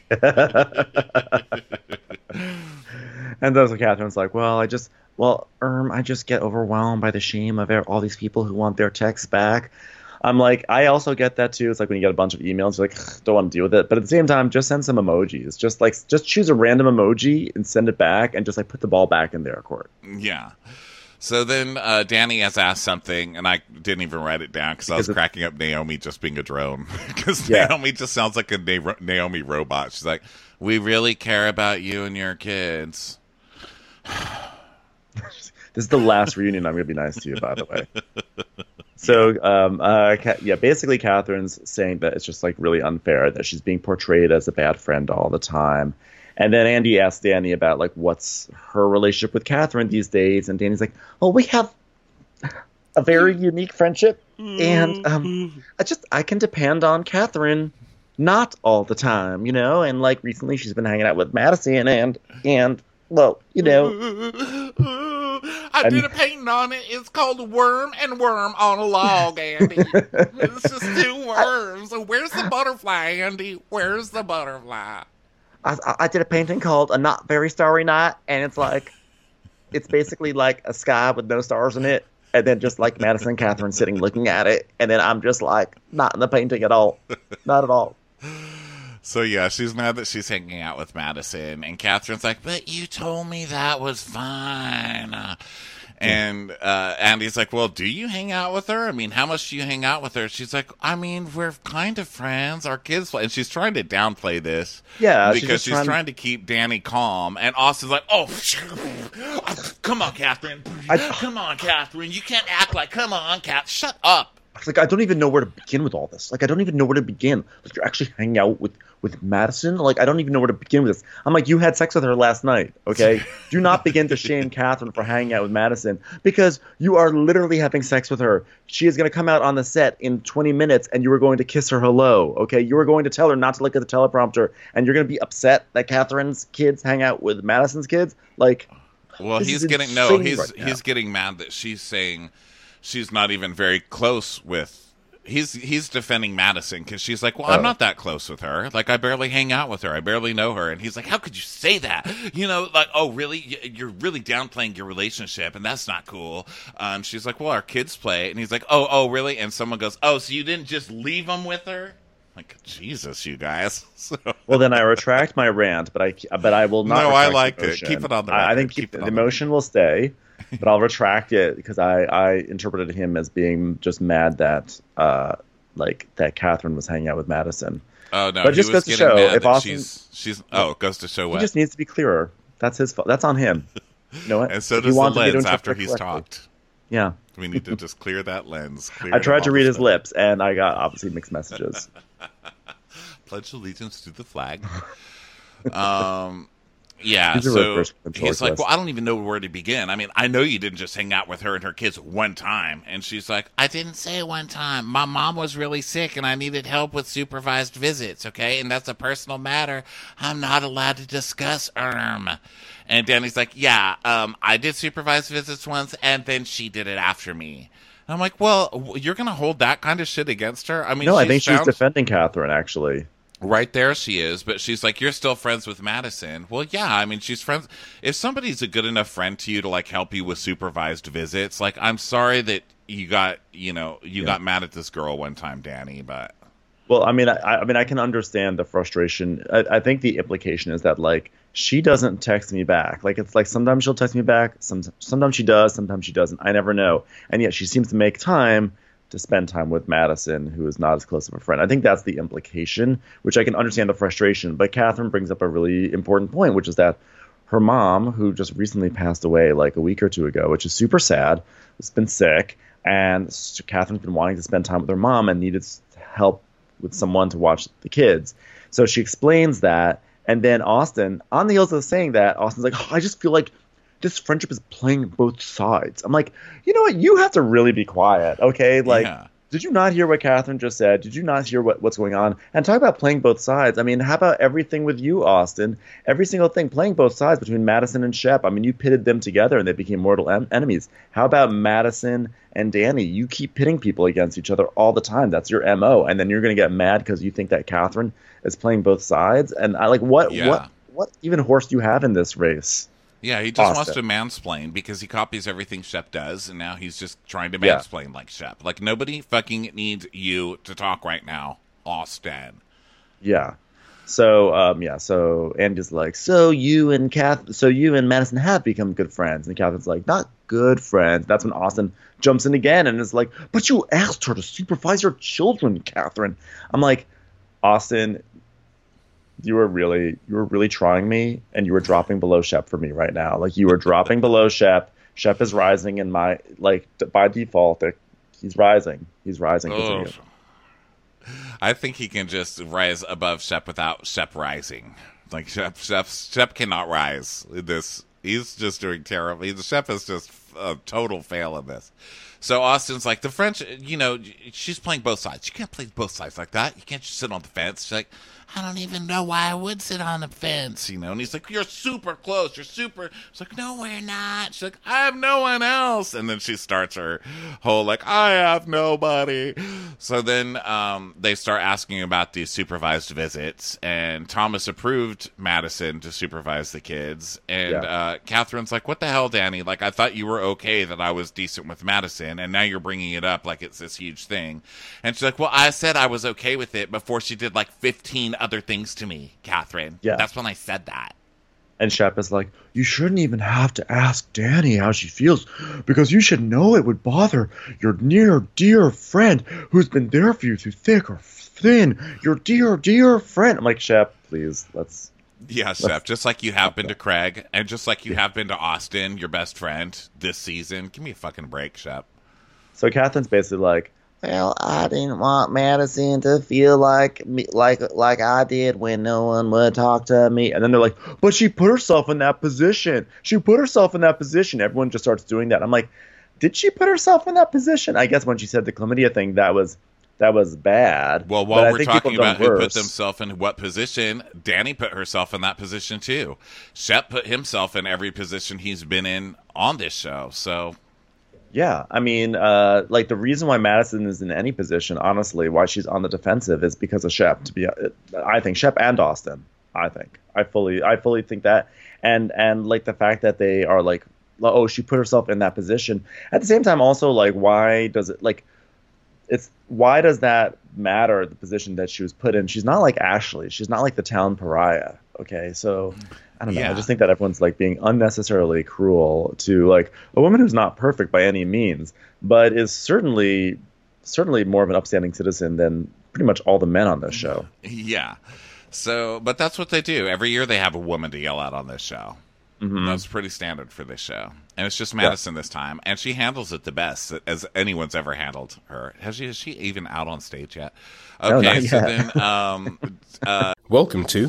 And then so Catherine's like, well, I just, well, um, I just get overwhelmed by the shame of all these people who want their texts back. I'm like, I also get that too. It's like when you get a bunch of emails, you're like, "Ugh, don't want to deal with it. But at the same time, just send some emojis. Just like, just choose a random emoji and send it back, and just like put the ball back in their court. Yeah. So then uh, Danny has asked something, and I didn't even write it down because I was Because it- cracking up Naomi just being a drone. Because Yeah. Naomi just sounds like a Na- Naomi robot. She's like, we really care about you and your kids. This is the last reunion I'm going to be nice to you, by the way. So, um, uh, Ca- yeah, basically, Catherine's saying that it's just like really unfair that she's being portrayed as a bad friend all the time. And then Andy asks Danny about like what's her relationship with Catherine these days, and Danny's like, "Well, we have a very unique friendship, and um, I just I can depend on Catherine, not all the time, you know. And like recently, she's been hanging out with Madison, and and well, you know." I And- did a painting on it. It's called Worm and Worm on a Log, Andy. It's just two worms. Where's the butterfly, Andy? Where's the butterfly? I, I did a painting called A Not Very Starry Night, and it's like, it's basically like a sky with no stars in it, and then just like Madison and Catherine sitting looking at it, and then I'm just like, not in the painting at all. Not at all. So yeah, she's mad that she's hanging out with Madison, and Catherine's like, "But you told me that was fine." Uh, and uh, Andy's like, "Well, do you hang out with her? I mean, how much do you hang out with her?" She's like, "I mean, we're kind of friends. Our kids play," and she's trying to downplay this, Yeah, she's because just she's trying- trying to keep Danny calm. And Austin's like, "Oh, come on, Catherine, I- come on, Catherine, you can't act like, come on, Cat, shut up." Like, I don't even know where to begin with all this. Like, I don't even know where to begin. Like, you're actually hanging out with, with Madison? Like, I don't even know where to begin with this. I'm like, you had sex with her last night, okay? Do not begin to shame Catherine for hanging out with Madison, because you are literally having sex with her. She is going to come out on the set in twenty minutes, and you are going to kiss her hello, okay? You are going to tell her not to look at the teleprompter, and you're going to be upset that Catherine's kids hang out with Madison's kids? Like, Well, this he's is getting no. insane He's right now. he's getting mad that she's saying she's not even very close with. He's he's defending Madison because she's like, well, I'm Oh. not that close with her. Like, I barely hang out with her. I barely know her. And he's like, how could you say that? You know, like, oh, really? Y- You're really downplaying your relationship, and that's not cool. Um, she's like, well, our kids play, and he's like, oh, oh, really? And someone goes, oh, so you didn't just leave them with her? Like, Jesus, you guys. So, well, then I retract my rant, but I but I will not. No, I retract the liked it. emotion. Keep it on the I, I record. think Keep keep, it the on the emotion will stay, but I'll retract it because I I interpreted him as being just mad that uh like that Catherine was hanging out with Madison. oh no, But he just was goes to getting show, mad if that Austin- she's she's. Oh, it goes to show He what. just needs to be clearer. That's his fault. That's on him. You know what? And so If he does the wanted me to lens interpret after he's correctly. talked. Yeah. We need to just clear that lens. Clear I it tried of to all read the his stuff. lips, and I got obviously mixed messages. Pledge allegiance to the flag. um, yeah. He's a So reverse control he's like, request. well, I don't even know where to begin. I mean, I know you didn't just hang out with her and her kids one time. And she's like, I didn't say one time. My mom was really sick, and I needed help with supervised visits. Okay, and that's a personal matter. I'm not allowed to discuss. Um. And Danny's like, yeah, um, I did supervised visits once, and then she did it after me. And I'm like, well, w- you're gonna hold that kind of shit against her? I mean, No, I she's think she's found- defending Catherine, actually. Right there she is, but she's like, you're still friends with Madison. Well, yeah, I mean, she's friends. If somebody's a good enough friend to you to, like, help you with supervised visits, like, I'm sorry that you got, you know, you Yeah. got mad at this girl one time, Danny, but... Well, I mean, I, I mean, I can understand the frustration. I, I think the implication is that, like, she doesn't text me back. Like, it's like sometimes she'll text me back, some, sometimes she does, sometimes she doesn't. I never know. And yet she seems to make time to spend time with Madison, who is not as close of a friend. I think that's the implication, which I can understand the frustration. But Catherine brings up a really important point, which is that her mom, who just recently passed away like a week or two ago, which is super sad, has been sick, and Catherine's been wanting to spend time with her mom and needed help with someone to watch the kids. So she explains that, and then Austin, on the heels of saying that, Austin's like, oh, I just feel like this friendship is playing both sides. I'm like, you know what? You have to really be quiet, okay? Like, Yeah. did you not hear what Catherine just said? Did you not hear what, what's going on? And talk about playing both sides. I mean, how about everything with you, Austin? Every single thing, playing both sides between Madison and Shep. I mean, you pitted them together and they became mortal en- enemies. How about Madison and Danny? You keep pitting people against each other all the time. That's your M O. And then you're going to get mad because you think that Catherine is playing both sides. And I like, what, Yeah. what, what even horse do you have in this race? Yeah, he just wants Austin. to mansplain because he copies everything Shep does, and now he's just trying to Yeah. mansplain like Shep. Like, nobody fucking needs you to talk right now, Austin. Yeah. So um, yeah. So Andy's like, so you and Kath, so you and Madison have become good friends, and Catherine's like, not good friends. That's when Austin jumps in again and is like, but you asked her to supervise your children, Catherine. I'm like, Austin, you were really, you were really trying me, and you were dropping below Shep for me right now. Like, you were dropping below Shep. Shep is rising in my, like, by default. They're, he's rising. He's rising. Oh. Continue. I think he can just rise above Shep without Shep rising. Like Shep, Shep, Shep cannot rise in this. He's just doing terrible. Shep is just a total fail in this. So Austin's like, the French, you know, she's playing both sides. You can't play both sides like that. You can't just sit on the fence. She's like, I don't even know why I would sit on the fence, you know. And he's like, you're super close. You're super. She's like, no, we're not. She's like, I have no one else. And then she starts her whole, like, I have nobody. So then um, they start asking about these supervised visits. And Thomas approved Madison to supervise the kids. And Yeah. uh, Catherine's like, what the hell, Danny? Like, I thought you were okay that I was decent with Madison. And now you're bringing it up like it's this huge thing. And she's like, well, I said I was okay with it before she did like fifteen other things to me, Catherine. Yeah. That's when I said that. And Shep is like, you shouldn't even have to ask Danny how she feels, because you should know it would bother your near dear friend who's been there for you through thick or thin. Your dear, dear friend. I'm like, Shep, please, let's... Yeah, Shep, just like you have been to Craig, and just like you have been to Austin, your best friend, this season. Give me a fucking break, Shep. So Catherine's basically like, Well, I didn't want Madison to feel like me, like like I did when no one would talk to me. and then they're like, but she put herself in that position. She put herself in that position. Everyone just starts doing that. I'm like, did she put herself in that position? I guess when she said the chlamydia thing, that was that was bad. Well, But while I we're think people talking have about done who put worse. themselves in what position, Danny put herself in that position too. Shep put himself in every position he's been in on this show. So, Yeah, I mean, uh, like the reason why Madison is in any position, honestly, why she's on the defensive is because of Shep. To be, I think Shep and Austin. I think I fully, I fully think that, and and like the fact that they are like, oh, she put herself in that position. At the same time, also like, why does it like? It's why does that matter? The position that she was put in. She's not like Ashley. She's not like the town pariah. Okay, so I don't know. Yeah. I just think that everyone's like being unnecessarily cruel to like a woman who's not perfect by any means, but is certainly certainly more of an upstanding citizen than pretty much all the men on this show. yeah. So, but that's what they do. Every year they have a woman to yell at on this show. Mm-hmm. That's pretty standard for this show. And it's just Madison this time. And she handles it the best as anyone's ever handled her. Has she, is she even out on stage yet? No, Okay, not so yet. then um, uh, Welcome to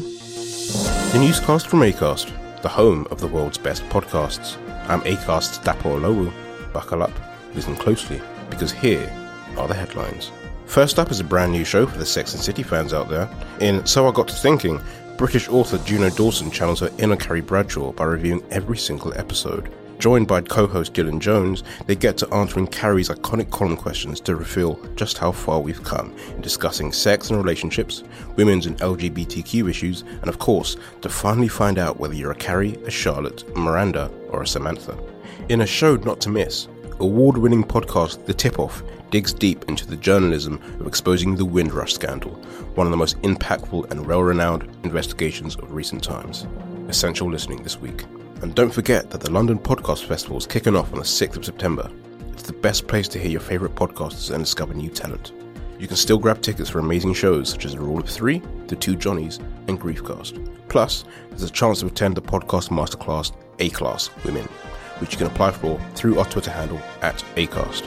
the Newscast from Acast, the home of the world's best podcasts. I'm Acast's Dapo Olowu. Buckle up, listen closely, because here are the headlines. First up is a brand new show for the Sex and City fans out there. In So I Got to Thinking, British author Juno Dawson channels her inner Carrie Bradshaw by reviewing every single episode. Joined by co-host Dylan Jones, they get to answering Carrie's iconic column questions to reveal just how far we've come in discussing sex and relationships, women's and L G B T Q issues, and of course, to finally find out whether you're a Carrie, a Charlotte, a Miranda, or a Samantha. In a show not to miss, award-winning podcast The Tip-Off digs deep into the journalism of exposing the Windrush scandal, one of the most impactful and well-renowned investigations of recent times. Essential listening this week. And don't forget that the London Podcast Festival is kicking off on the sixth of September. It's the best place to hear your favourite podcasters and discover new talent. You can still grab tickets for amazing shows such as The Rule of Three, The Two Johnnies, and Griefcast. Plus, there's a chance to attend the podcast masterclass A-Class Women, which you can apply for through our Twitter handle at Acast.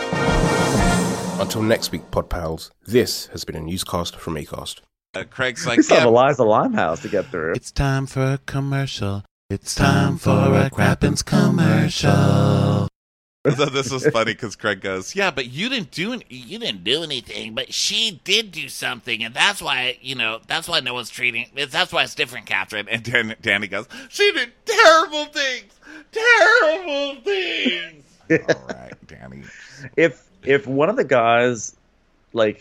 Until next week, Pod Pals, this has been a newscast from Acast. uh, Craig's like, We still have yeah, Eliza Limehouse to get through. it's time for a commercial. It's time for a Crappens commercial. So this was funny because Craig goes, "Yeah, but you didn't do any, you didn't do anything, but she did do something, and that's why you know that's why no one's treating. That's why it's different, Catherine." And Dan, Danny goes, "She did terrible things, terrible things." All right, Danny. if if one of the guys, like,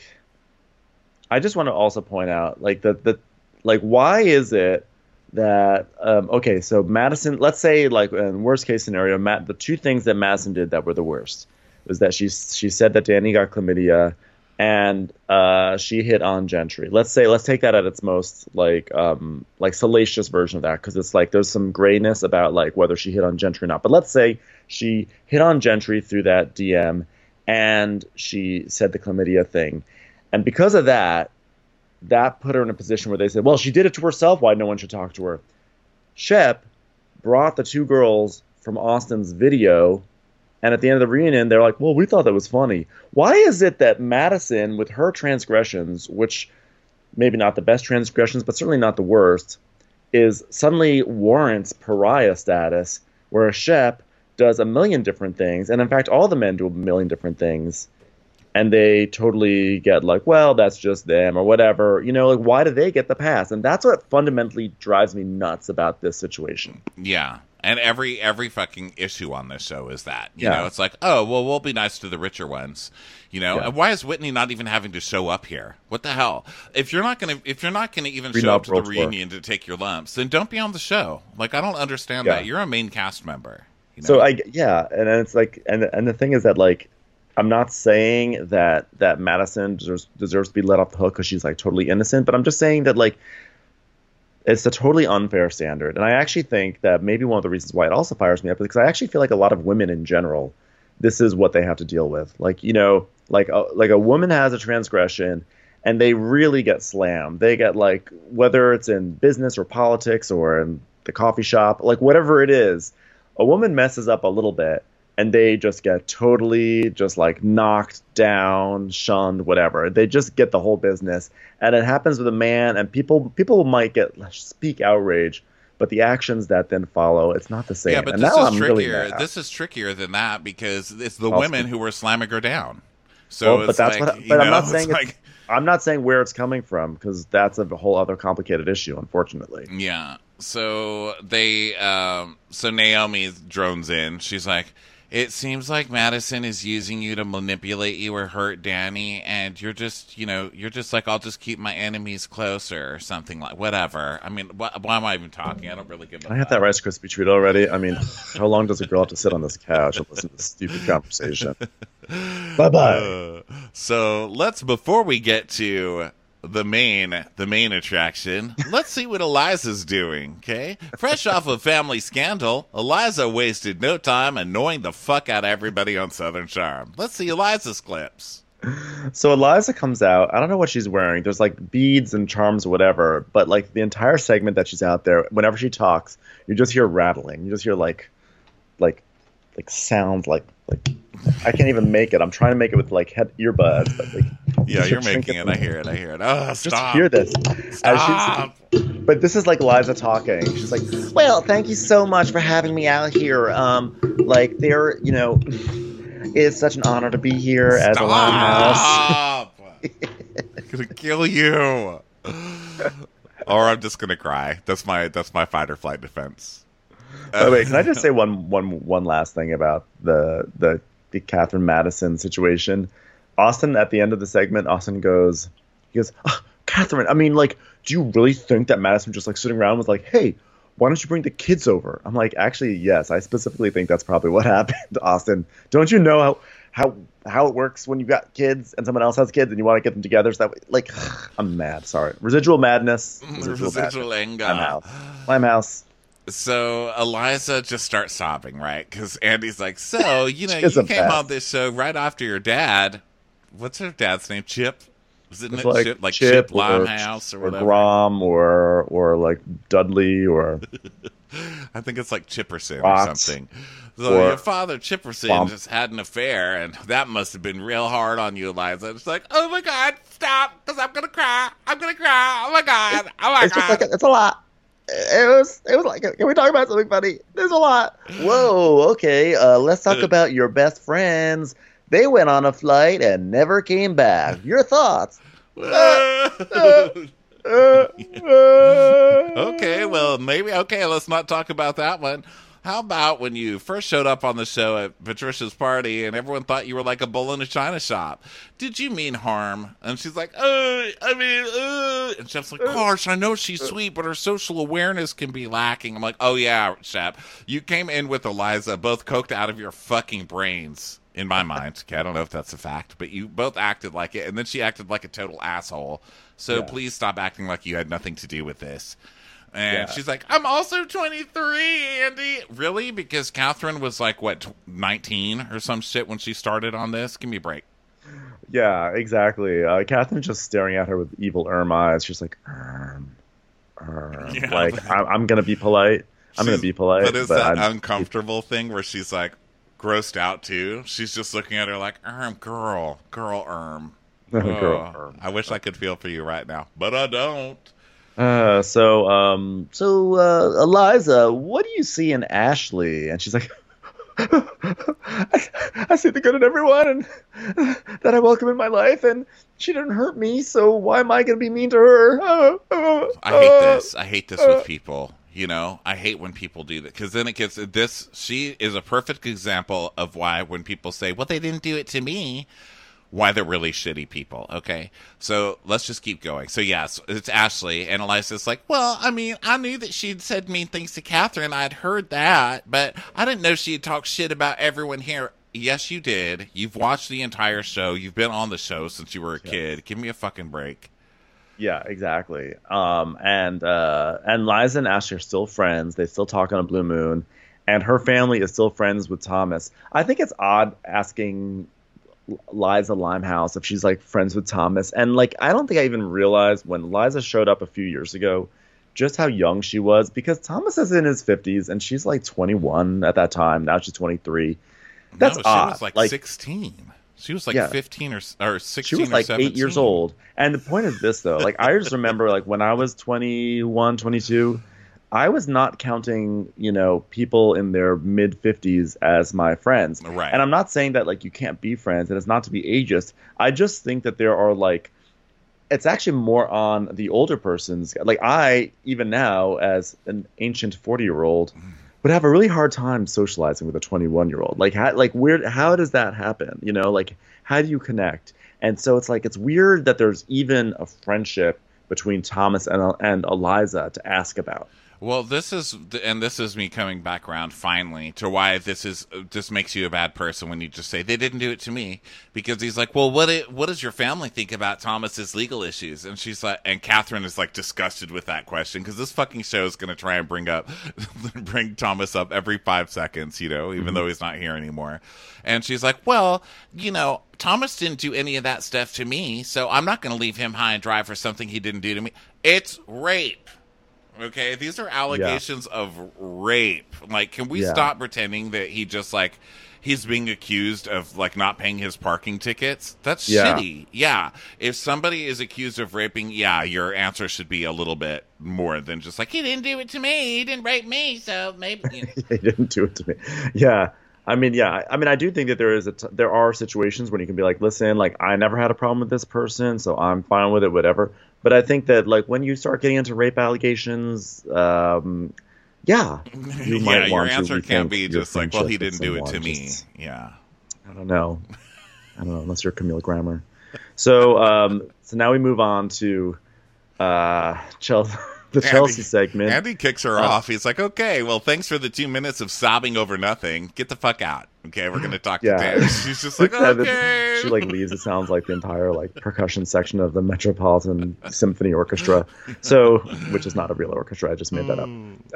I just want to also point out, like, the the like, why is it that um, okay, so Madison, let's say, like, in worst case scenario, Matt, the two things that Madison did that were the worst was that she she said that Danny got chlamydia, and uh, she hit on Gentry. Let's say, let's take that at its most, like, um, like salacious version of that, because it's like there's some grayness about like whether she hit on Gentry or not. But let's say she hit on Gentry through that D M, and she said the chlamydia thing, and because of that, that put her in a position where they said, well, she did it to herself, why no one should talk to her. Shep brought the two girls from Austin's video And at the end of the reunion, they're like, well, we thought that was funny. Why is it that Madison, with her transgressions, which maybe not the best transgressions, but certainly not the worst, is suddenly warrants pariah status, where Shep does a million different things. And in fact, all the men do a million different things. And they totally get like, well, that's just them or whatever. You know, like, why do they get the pass? And that's what fundamentally drives me nuts about this situation. Yeah. And every every fucking issue on this show is that. You Yeah. know, it's like, oh, well, we'll be nice to the richer ones. You know, Yeah. and why is Whitney not even having to show up here? What the hell? If you're not gonna if you're not gonna even Green show up Up to the World Tour. reunion to take your lumps, then don't be on the show. Like, I don't understand Yeah. that. You're a main cast member. You know? So I yeah, and it's like, and and the thing is that, like, I'm not saying that that Madison deserves deserves to be let off the hook because she's like totally innocent, but I'm just saying that, like, it's a totally unfair standard. And I actually think that maybe one of the reasons why it also fires me up is because I actually feel like a lot of women in general, this is what they have to deal with. Like, you know, like a, like a woman has a transgression and they really get slammed. They get, like, whether it's in business or politics or in the coffee shop, like whatever it is, a woman messes up a little bit and they just get totally just like knocked down, shunned, whatever. They just get the whole business. And it happens with a man, and people people might get speak outrage, but the actions that then follow, it's not the same. Yeah, but and this now is I'm really trickier. mad. This is trickier than that because it's the Also- women who were slamming her down. So Well, it's but that's like, what. you But I'm know, not it's saying it's, like, I'm not saying where it's coming from, because that's a whole other complicated issue, unfortunately. yeah. So they, um, so Naomi drones in. She's like, it seems like Madison is using you to manipulate you or hurt Danny, and you're just, you know, you're just like, I'll just keep my enemies closer or something like, whatever. I mean, wh- why am I even talking? I don't really give a Can I have fuck. that Rice Krispie treat already? I mean, how long does a girl have to sit on this couch and listen to this stupid conversation? Bye bye. Uh, so let's, before we get to the main the main attraction, let's see what Eliza's doing. Okay, fresh off a family scandal, Eliza wasted no time annoying the fuck out of everybody on Southern Charm. Let's see Eliza's clips. So Eliza comes out. I don't know what she's wearing. There's like beads and charms or whatever. But like the entire segment that she's out there, whenever she talks, you just hear rattling. You just hear like, like, like sounds like like. I can't even make it. I'm trying to make it with like head earbuds, but like. Yeah, just you're shrink making it. from- I hear it. I hear it. Oh, Just stop. hear this. As Stop. she's, but this is like Liza talking. She's like, well, thank you so much for having me out here. Um, like, there, you know, it's such an honor to be here as a Limehouse. Stop. I'm gonna kill you. Or I'm just gonna cry. That's my that's my fight or flight defense. By the way, can I just say one, one, one last thing about the, the the Catherine Madison situation? Austin, at the end of the segment, Austin goes, he goes, oh, Catherine, I mean, like, do you really think that Madison just like sitting around was like, hey, why don't you bring the kids over? I'm like, actually, yes, I specifically think that's probably what happened, Austin. Don't you know how how how it works when you've got kids and someone else has kids and you want to get them together? So that way, like, I'm mad. Sorry, residual madness. Residual, Residual madness. anger. Limehouse. Limehouse. So Eliza just starts sobbing, right? Because Andy's like, so, you know, She's you a came mess. on this show right after your dad. What's her dad's name? Chip? Isn't It's it like Chip? Like Chip, Chip or- Limehouse or, or whatever? Grom or or like Dudley or I think it's like Chipperson Rox. or something. So Or your father, Chipperson, Swamp. just had an affair, and that must have been real hard on you, Eliza. It's like, oh my God, stop, because I'm going to cry. I'm going to cry. Oh my God. Oh my It's God. just like it's a lot. It was it was like, can we talk about something funny? There's a lot. whoa, okay, uh, let's talk about your best friends. They went on a flight and never came back. Your thoughts? Okay, well, maybe, okay, let's not talk about that one. How about when you first showed up on the show at Patricia's party and everyone thought you were like a bull in a china shop? Did you mean harm? And she's like, oh, I mean, uh. And Shep's like, gosh, I know she's sweet, but her social awareness can be lacking. I'm like, oh yeah, Shep, you came in with Eliza both coked out of your fucking brains. In my mind. Okay, I don't know if that's a fact, but you both acted like it, and then she acted like a total asshole. So Yeah. please stop acting like you had nothing to do with this. And Yeah. she's like, I'm also twenty-three, Andy. Really? Because Catherine was like, what, nineteen or some shit when she started on this? Give me a break. Yeah, exactly. Uh, Catherine's just staring at her with evil erm eyes. She's like, erm, erm. Yeah, like but- I'm, I'm gonna be polite. I'm gonna She's- be polite. But is but that I'm- uncomfortable thing where she's like, grossed out too. She's just looking at her like, Erm, girl, girl, Erm. Girl, Oh, Erm. I wish I could feel for you right now, but I don't. Uh, so, um, so, uh, Eliza, what do you see in Ashley? And she's like, I, I see the good in everyone and that I welcome in my life, and she didn't hurt me, so why am I going to be mean to her? Uh, uh, I hate uh, this. I hate this uh. with people. You know, I hate when people do that, because then it gets this. She is a perfect example of why when people say, well, they didn't do it to me, why they're really shitty people. Okay. So let's just keep going. So yes, it's Ashley, and Eliza's like, well, I mean, I knew that she'd said mean things to Catherine. I'd heard that, but I didn't know she'd talk shit about everyone here. Yes, you did. You've watched the entire show. You've been on the show since you were a Yes. kid. Give me a fucking break. Yeah, exactly. Um, and uh, and Liza and Ashley are still friends. They still talk on a blue moon, and her family is still friends with Thomas. I think it's odd asking Liza Limehouse if she's like friends with Thomas, and like I don't think I even realized when Liza showed up a few years ago just how young she was, because Thomas is in his fifties and she's like twenty-one at that time. Now she's twenty-three. That's no, she odd. was like, Like- sixteen. She was like Yeah. fifteen or or sixteen. She was like or seventeen. eight years old. And the point is this, though. Like, I just remember, like, when I was twenty-one, twenty-two, I was not counting, you know, people in their mid-fifties as my friends. Right. And I'm not saying that, like, you can't be friends, and it's not to be ageist. I just think that there are, like, it's actually more on the older person's. Like, I, even now, as an ancient forty-year-old, would have a really hard time socializing with a twenty-one-year-old. Like, how, like, where, how does that happen? You know, like, how do you connect? And so it's like, it's weird that there's even a friendship between Thomas and, and Eliza to ask about. Well, this is, and this is me coming back around finally to why this is, this makes you a bad person when you just say, they didn't do it to me. Because he's like, well, what, it, what does your family think about Thomas's legal issues? And she's like, and Catherine is like disgusted with that question, because this fucking show is going to try and bring up, bring Thomas up every five seconds, you know, even mm-hmm. though he's not here anymore. And she's like, well, you know, Thomas didn't do any of that stuff to me, so I'm not going to leave him high and dry for something he didn't do to me. It's rape. Okay, these are allegations yeah. of rape. Like, can we yeah. stop pretending that he just, like, he's being accused of, like, not paying his parking tickets? That's yeah. shitty. Yeah. If somebody is accused of raping, yeah, your answer should be a little bit more than just, like, he didn't do it to me. He didn't rape me, so maybe. You know. He didn't do it to me. Yeah. I mean, yeah. I mean, I do think that there is a t- there are situations when you can be like, listen, like, I never had a problem with this person, so I'm fine with it, whatever. But I think that, like, when you start getting into rape allegations, um, yeah, you yeah, might your want answer to can't be your just like, well, he didn't do it to someone. me. Just, yeah. I don't know. I don't know, unless you're Camille Grammer. So, um, so now we move on to uh, Chelsea. The Andy, Chelsea segment. Andy kicks her uh, off. He's like, okay, well, thanks for the two minutes of sobbing over nothing. Get the fuck out. Okay, we're going to talk yeah. to Dan. She's just like, okay. She, like, leaves. It sounds like the entire, like, percussion section of the Metropolitan Symphony Orchestra. So, which is not a real orchestra. I just made that up.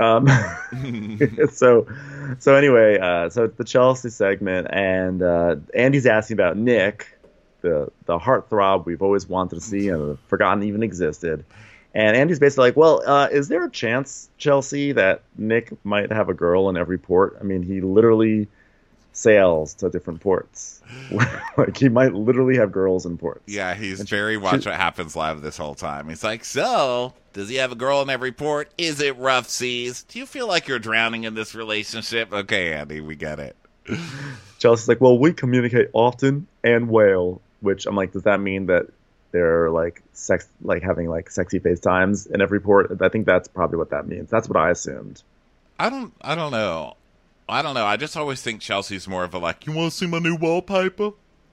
Um, so, so anyway, uh, so the Chelsea segment, and uh, Andy's asking about Nick, the, the heartthrob we've always wanted to see and forgotten even existed. And Andy's basically like, well, uh, is there a chance, Chelsea, that Nick might have a girl in every port? I mean, he literally sails to different ports. Like, he might literally have girls in ports. Yeah, he's and very she, Watch she, What Happens Live this whole time. He's like, so, does he have a girl in every port? Is it rough seas? Do you feel like you're drowning in this relationship? Okay, Andy, we get it. Chelsea's like, well, we communicate often and well, which I'm like, does that mean that they're like sex, like having like sexy FaceTimes in every port? I think that's probably what that means. That's what I assumed. I don't, I don't know. I don't know. I just always think Chelsea's more of a like, you want to see my new wallpaper?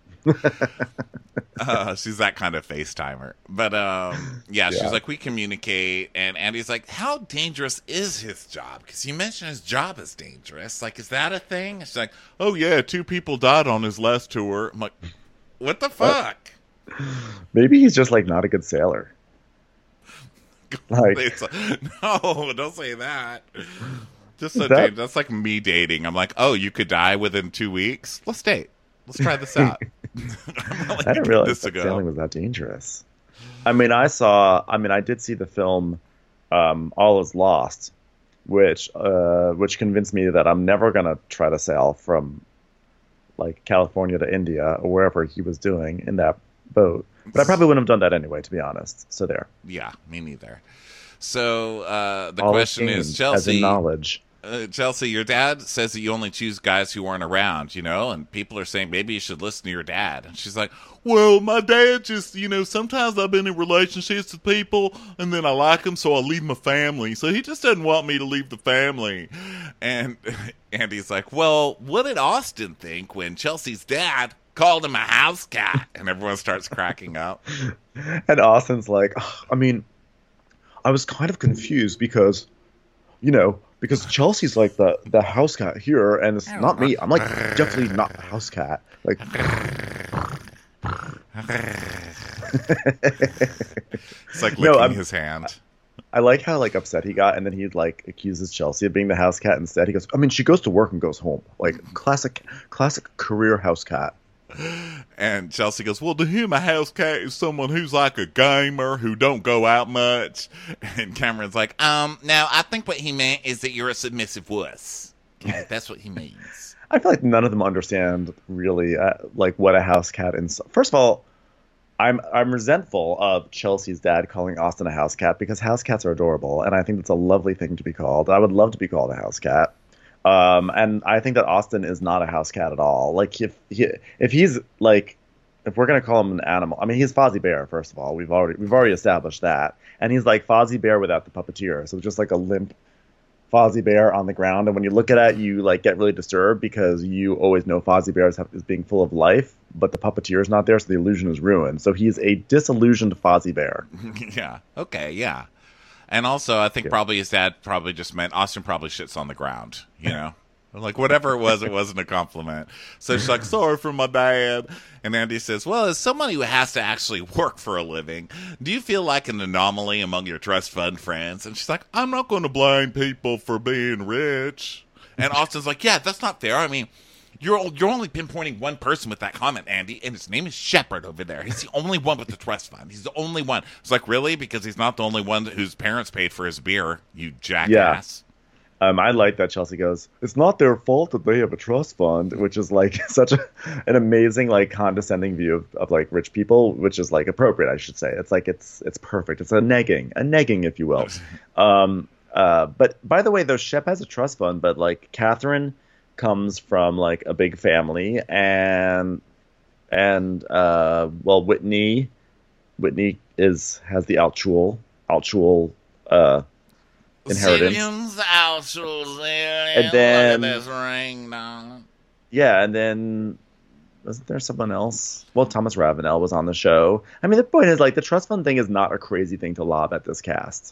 uh, she's that kind of FaceTimer. But um, yeah, yeah, she's like, we communicate. And Andy's like, how dangerous is his job? Because you mentioned his job is dangerous. Like, is that a thing? She's like, oh yeah, two people died on his last tour. I'm like, what the fuck? What? Maybe he's just like not a good sailor. Like, no, don't say that. Just so that, dude, that's like me dating. I'm like, oh, you could die within two weeks. Let's date. Let's try this out. like, I didn't realize that sailing was that dangerous. I mean, I saw. I mean, I did see the film um, All Is Lost, which uh, which convinced me that I'm never gonna try to sail from like California to India or wherever he was doing in that boat. But I probably wouldn't have done that anyway, to be honest. So there. Yeah, me neither. So uh, the All question gained, is, as Chelsea. in knowledge. Uh, Chelsea, your dad says that you only choose guys who aren't around, you know, and people are saying maybe you should listen to your dad. And she's like, well, my dad just, you know, sometimes I've been in relationships with people and then I like them, so I leave my family. So he just doesn't want me to leave the family. And Andy's like, well, what did Austin think when Chelsea's dad called him a house cat? And everyone starts cracking up. And Austin's like, "Ugh, I mean, I was kind of confused because, you know, because Chelsea's like the, the house cat here, and it's not me. I'm like definitely not the house cat. Like, It's like No, licking I'm- his hand. I like how like upset he got, and then he like accuses Chelsea of being the house cat instead. He goes, I mean, she goes to work and goes home. Like classic, classic career house cat. And Chelsea goes, well, to him, a house cat is someone who's like a gamer who don't go out much. And Cameron's like, um, no, I think what he meant is that you're a submissive wuss. Okay, that's what he means. I feel like none of them understand really uh, like what a house cat is. First of all, I'm I'm resentful of Chelsea's dad calling Austin a house cat because house cats are adorable, and I think that's a lovely thing to be called. I would love to be called a house cat. Um, and I think that Austin is not a house cat at all. Like if he, if he's like, if we're gonna call him an animal, I mean he's Fozzie Bear. First of all, we've already we've already established that, and he's like Fozzie Bear without the puppeteer. So just like a limp Fozzie Bear on the ground, and when you look at it, you like get really disturbed because you always know Fozzie Bear is, is being full of life, but the puppeteer is not there, so the illusion is ruined. So he's a disillusioned Fozzie Bear. Yeah. Okay. Yeah. And also, I think Yeah. probably his dad probably just meant Austin probably shits on the ground, you know? Like, whatever it was, it wasn't a compliment. So she's like, sorry for my dad. And Andy says, well, as someone who has to actually work for a living, do you feel like an anomaly among your trust fund friends? And she's like, I'm not going to blame people for being rich. And Austin's like, yeah, that's not fair. I mean, You're you're only pinpointing one person with that comment, Andy, and his name is Shepard over there. He's the only one with the trust fund. He's the only one. It's like, really? Because he's not the only one whose parents paid for his beer, you jackass. Um, I like that Chelsea goes, it's not their fault that they have a trust fund, which is like such a, an amazing, like condescending view of, of like rich people, which is like appropriate, I should say. It's like, it's, it's perfect. It's a negging, a negging, if you will. um, uh, but by the way, though, Shep has a trust fund, but like Catherine comes from like a big family, and, and, uh, well, Whitney, Whitney is, has the actual, actual, uh, inheritance. Zillions, actual zillions. And then- Look at this ring, darling. Yeah, and then wasn't there someone else? Well, Thomas Ravenel was on the show. I mean, the point is, like, the trust fund thing is not a crazy thing to lob at this cast.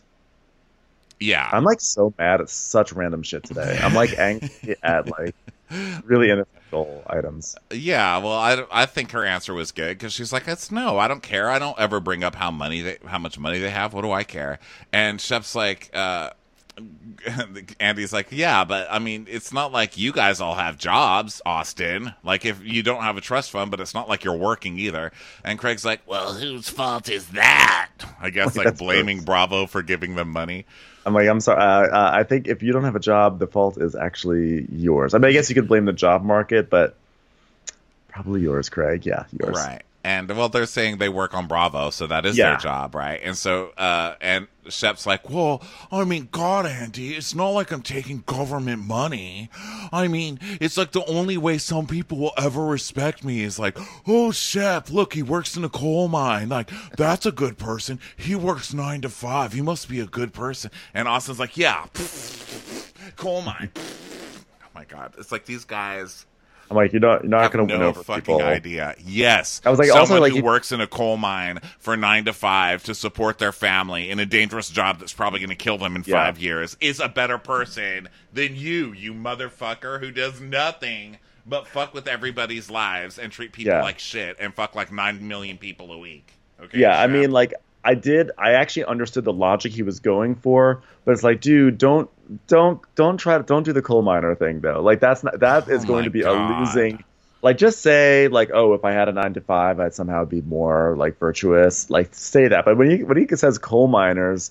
Yeah. I'm, like, so mad at such random shit today. I'm, like, angry at, like, really inessential items. Yeah, well, I, I think her answer was good because she's like, "It's no, I don't care. I don't ever bring up how money they, how much money they have. What do I care?" And Shep's like, uh, Andy's like, "Yeah, but I mean, it's not like you guys all have jobs, Austin. Like, if you don't have a trust fund, but it's not like you're working either." And Craig's like, "Well, whose fault is that?" I guess like That's blaming gross. Bravo for giving them money. I'm like, I'm sorry. Uh, uh, I think if you don't have a job, the fault is actually yours. I mean, I guess you could blame the job market, but probably yours, Craig. Yeah, yours. Right. And, well, they're saying they work on Bravo, so that is Yeah. their job, right? And so, uh, and Shep's like, well, I mean, God, Andy, it's not like I'm taking government money. I mean, it's like the only way some people will ever respect me is like, oh, Shep, look, he works in a coal mine. Like, that's a good person. He works nine to five. He must be a good person. And Austin's like, yeah, coal mine. Oh, my God. It's like these guys... I'm like, you're not, you're not have going to no win over fucking people. idea. Yes, I was like, someone also, like, who you- works in a coal mine for nine to five to support their family in a dangerous job that's probably going to kill them in Yeah. five years is a better person than you, you motherfucker who does nothing but fuck with everybody's lives and treat people Yeah. like shit and fuck like nine million people a week. Okay, Yeah, I Shep? mean, like, I did. I actually understood the logic he was going for, but it's like, dude, don't, don't, don't try to, don't do the coal miner thing though. Like, that's not, that is Oh going my to be God. a losing. Like, just say, like, oh, if I had a nine to five, I'd somehow be more like virtuous. Like, say that. But when he when he says coal miners,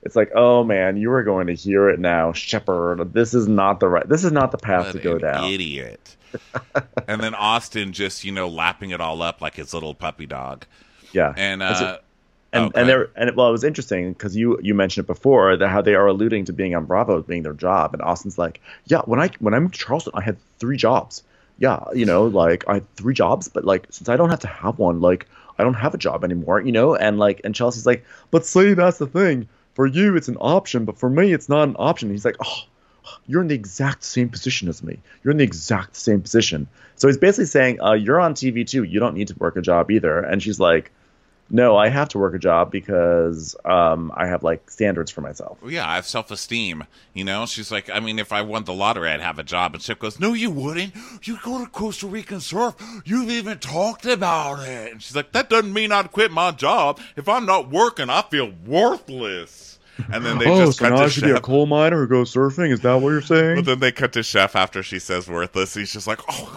It's like, oh man, you are going to hear it now, Shepard. This is not the right. This is not the path What to go an down. Idiot. And then Austin just, you know, lapping it all up like his little puppy dog. Yeah, And That's uh, it. and oh, go and ahead. they're and well, it was interesting because you you mentioned it before that how they are alluding to being on Bravo as being their job, and Austin's like, yeah, when I when I moved to Charleston, I had three jobs. Yeah, you know, like I had three jobs, but like since I don't have to have one, like I don't have a job anymore, you know, and like and Chelsea's like, but see, that's the thing. For you, it's an option, but for me, it's not an option. He's like, oh, you're in the exact same position as me. You're in the exact same position. So he's basically saying, uh, you're on T V too. You don't need to work a job either. And she's like, no, I have to work a job because um, I have like standards for myself. Well, yeah, I have self-esteem, you know? She's like, I mean, if I won the lottery, I'd have a job. And Chip goes, no, you wouldn't. You go to Costa Rica and surf. You've even talked about it. And she's like, that doesn't mean I'd quit my job. If I'm not working, I feel worthless. And then they oh, just so cut now I to should be a Chef. coal miner who goes surfing? Is that what you're saying? But then they cut to Chef after she says worthless. He's just like, oh,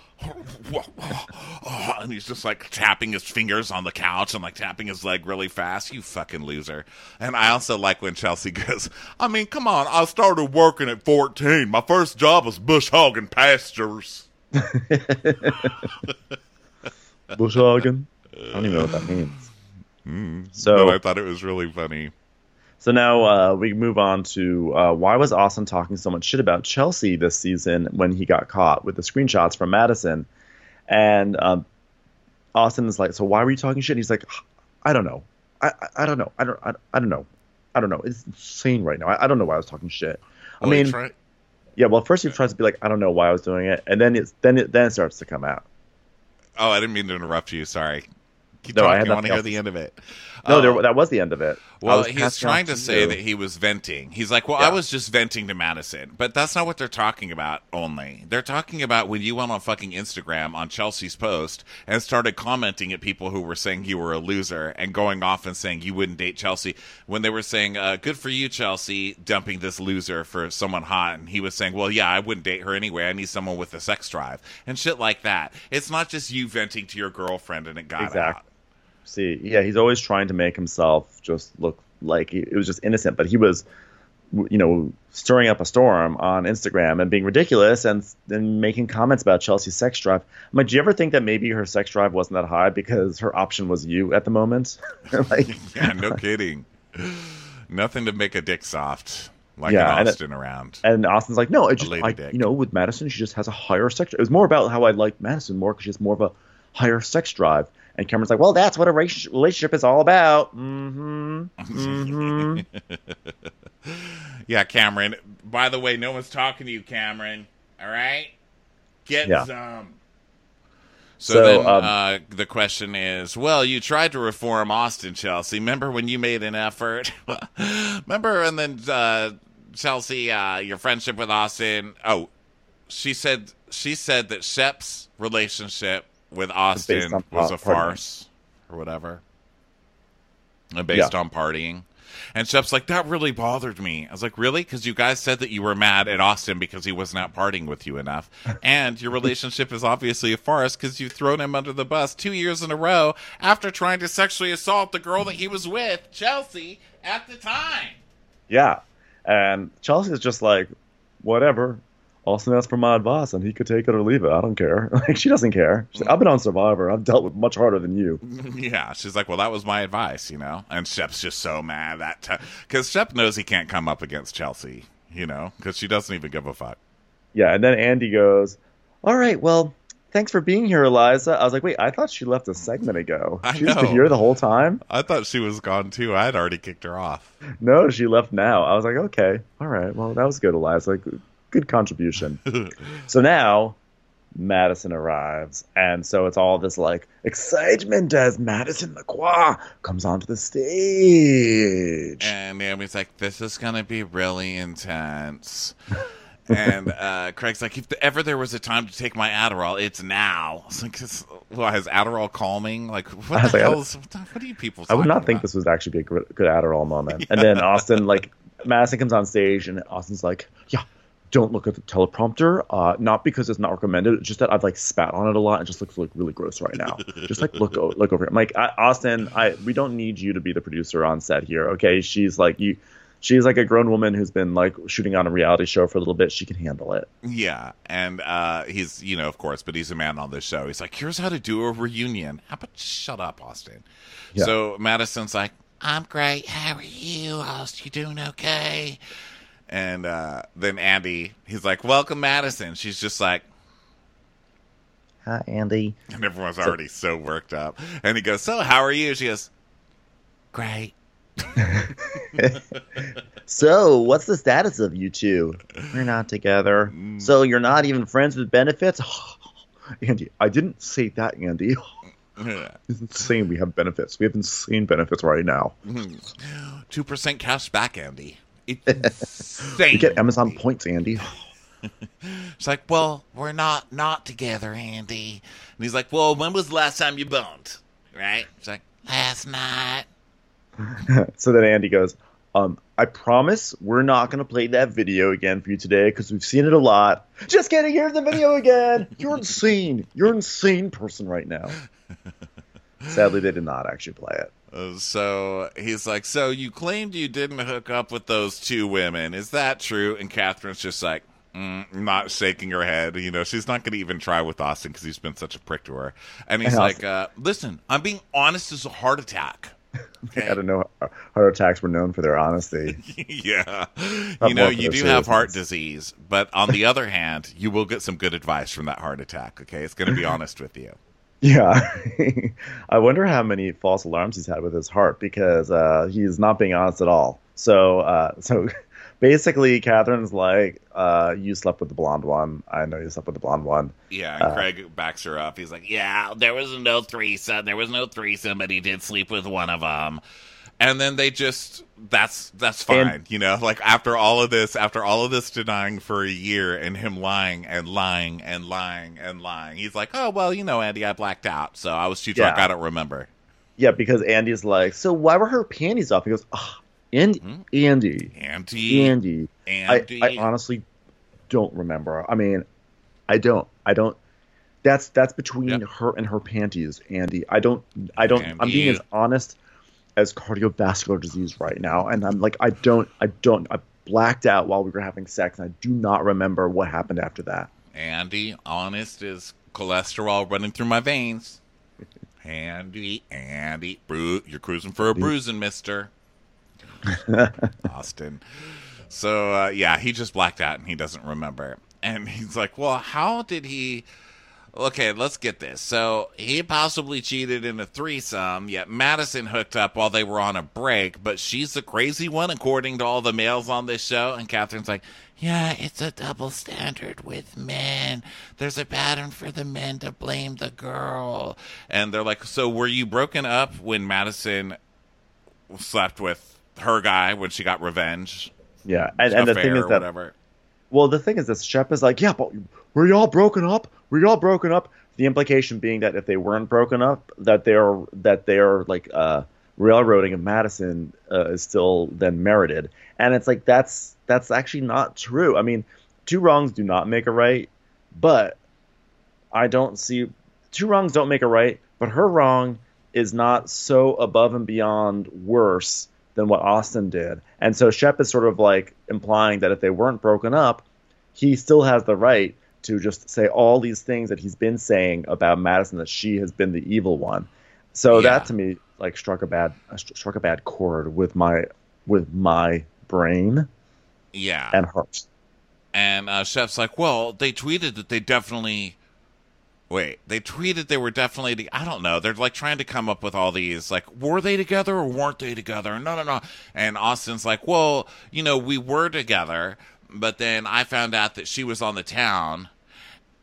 and he's just like tapping his fingers on the couch and like tapping his leg really fast. You fucking loser. And I also like when Chelsea goes, I mean, come on, I started working at fourteen. My first job was bush hogging pastures. Bush hogging? I don't even know what that means. Mm, So- but I thought it was really funny. So now uh, we move on to uh, why was Austin talking so much shit about Chelsea this season when he got caught with the screenshots from Madison? And um, Austin is like, so why were you talking shit? And he's like, I don't know. I, I, I don't know. I don't I, I don't know. I don't know. It's insane right now. I, I don't know why I was talking shit. I Well, he mean, tried- yeah, well, first he tries to be like, I don't know why I was doing it. And then it's then it then it starts to come out. oh, I didn't mean to interrupt you. Sorry. Keep No, I talking. had I, want to nothing hear else. the end of it. No, Oh. there, that was the end of it. I Well, was he's passing trying off to say you. that he was venting. He's like, well, Yeah. I was just venting to Madison. But that's not what they're talking about only. They're talking about when you went on fucking Instagram on Chelsea's post and started commenting at people who were saying you were a loser and going off and saying you wouldn't date Chelsea. When they were saying, uh, good for you, Chelsea, dumping this loser for someone hot. And he was saying, well, yeah, I wouldn't date her anyway. I need someone with a sex drive. And shit like that. It's not just you venting to your girlfriend and it got Exactly. out. See, yeah, he's always trying to make himself just look like he, it was just innocent, but he was, you know, stirring up a storm on Instagram and being ridiculous and then making comments about Chelsea's sex drive. I'm like, do you ever think that maybe her sex drive wasn't that high because her option was you at the moment? Like, Yeah, no kidding. Nothing to make a dick soft like Yeah, an and it- Austin around. and Austin's like, no, it just, lady I, dick. you know, with Madison, she just has a higher sex. It was more about how I like Madison more because she has more of a higher sex drive. And Cameron's like, well, that's what a relationship relationship is all about. Mm-hmm. Mm-hmm. Yeah, Cameron. By the way, no one's talking to you, Cameron. All right? Get Yeah. some. So, So, then um, uh, the question is, well, you tried to reform Austin, Chelsea. Remember when you made an effort? Remember, and then uh, Chelsea, uh, your friendship with Austin. Oh, she said she said that Shep's relationship with Austin on was a partying. farce or whatever, and based Yeah. on partying. And Shep's like, that really bothered me. I was like, really? Because you guys said that you were mad at Austin because he was not partying with you enough. And your relationship is obviously a farce because you've thrown him under the bus two years in a row after trying to sexually assault the girl that he was with, Chelsea, at the time. Yeah. And Chelsea's just like, whatever. Austin asked for my advice, and he could take it or leave it. I don't care. Like, she doesn't care. She's like, I've been on Survivor. I've dealt with much harder than you. Yeah, she's like, well, that was my advice, you know? And Shep's just so mad that time. Because Shep knows he can't come up against Chelsea, you know? Because she doesn't even give a fuck. Yeah, and then Andy goes, all right, well, thanks for being here, Eliza. I was like, wait, I thought she left a segment ago. I She's been know. here the whole time? I thought she was gone, too. I had already kicked her off. No, she left now. I was like, okay, all right, well, that was good, Eliza. Like, good contribution. So now Madison arrives, and so it's all this like excitement as Madison LaCroix comes onto the stage. And Naomi's like, this is going to be really intense. And uh, Craig's like, if ever there was a time to take my Adderall, it's now. It's like, it's, well, is Adderall calming? Like, what I was the like, I hell would- is, what, the, what are you people I talking would not think about? this would actually be a good, good Adderall moment. And then Austin, like, Madison comes on stage, and Austin's like, yeah, don't look at the teleprompter. Uh, not because it's not recommended. It's just that I've like spat on it a lot and it just looks like really gross right now. Just like look o- look over here. I'm like, I, Austin, I we don't need you to be the producer on set here. Okay, she's like you. She's like a grown woman who's been like shooting on a reality show for a little bit. She can handle it. Yeah, and uh, he's, you know, of course, but he's a man on this show. He's like, here's how to do a reunion. How about shut up, Austin? Yeah. So Madison's like, I'm great. How are you, Austin? You doing okay? And uh, then Andy, he's like, welcome, Madison. She's just like, Hi, Andy. and everyone's already so worked up. And he goes, so how are you? She goes, great. So, what's the status of you two? We're not together. So, you're not even friends with benefits? Andy, I didn't say that, Andy. It's insane. We have benefits. We have insane benefits right now. two percent cash back, Andy. It's insane. You get Amazon points, Andy. It's like, well, we're not not together, Andy. And he's like, well, when was the last time you boned? Right? It's like, last night. So then Andy goes, um, I promise we're not going to play that video again for you today because we've seen it a lot. Just kidding. Here's the video again. You're insane. You're an insane person right now. Sadly, they did not actually play it. Uh, so he's like, so you claimed you didn't hook up with those two women. Is that true? And Catherine's just like, mm, not shaking her head. You know, she's not going to even try with Austin because he's been such a prick to her. And he's And like, uh, listen, I'm being honest as a heart attack. Okay. I don't know. Heart attacks were known for their honesty. Yeah. Not You know, more for you their do have heart seriousness. disease, but on the other hand, you will get some good advice from that heart attack, okay? It's going to be honest with you. Yeah. I wonder how many false alarms he's had with his heart because uh, he's not being honest at all. So, uh, so basically, Catherine's like, uh, you slept with the blonde one. I know you slept with the blonde one. Yeah, and Craig backs her up. He's like, yeah, there was no threesome. There was no threesome, but he did sleep with one of them. And then they just, that's that's fine, And- you know? Like, after all of this, after all of this denying for a year and him lying and lying and lying and lying, he's like, oh, well, you know, Andy, I blacked out, so I was too drunk, Yeah. I don't remember. Yeah, because Andy's like, so why were her panties off? He goes, oh, Andy, Hmm? Andy, Andy, Andy. I, Andy. I honestly don't remember. I mean, I don't. I don't. That's that's between Yep. her and her panties, Andy. I don't. I don't. I'm being Andy. as honest as cardiovascular disease right now, and I'm like, I don't. I don't. I blacked out while we were having sex, and I do not remember what happened after that. Andy, honest is cholesterol running through my veins. Andy, Andy, bru- you're cruising for a bruising, mister. Austin. So, uh, yeah, he just blacked out and he doesn't remember. And he's like, well, how did he... Okay, let's get this. So, he possibly cheated in a threesome, yet Madison hooked up while they were on a break, but she's the crazy one, according to all the males on this show. And Catherine's like, yeah, it's a double standard with men. There's a pattern for the men to blame the girl. And they're like, so were you broken up when Madison slept with her guy when she got revenge? Yeah, and, and the Affair thing is or that whatever. well, the thing is this Shep is like, yeah, but were y'all broken up? Were y'all broken up? The implication being that if they weren't broken up, that they're that they're like uh, railroading of Madison uh, is still then merited, and it's like that's that's actually not true. I mean, two wrongs do not make a right, but I don't see two wrongs don't make a right. But her wrong is not so above and beyond worse than what Austin did, and so Shep is sort of like implying that if they weren't broken up, he still has the right to just say all these things that he's been saying about Madison, that she has been the evil one. So Yeah. that to me like struck a bad struck a bad chord with my with my brain Yeah. and heart. And uh, Chef's like, well, they tweeted that they definitely... Wait, they tweeted they were definitely... To- I don't know. They're like trying to come up with all these, like, were they together or weren't they together? No, no, no. And Austin's like, well, you know, we were together, but then I found out that she was on the town with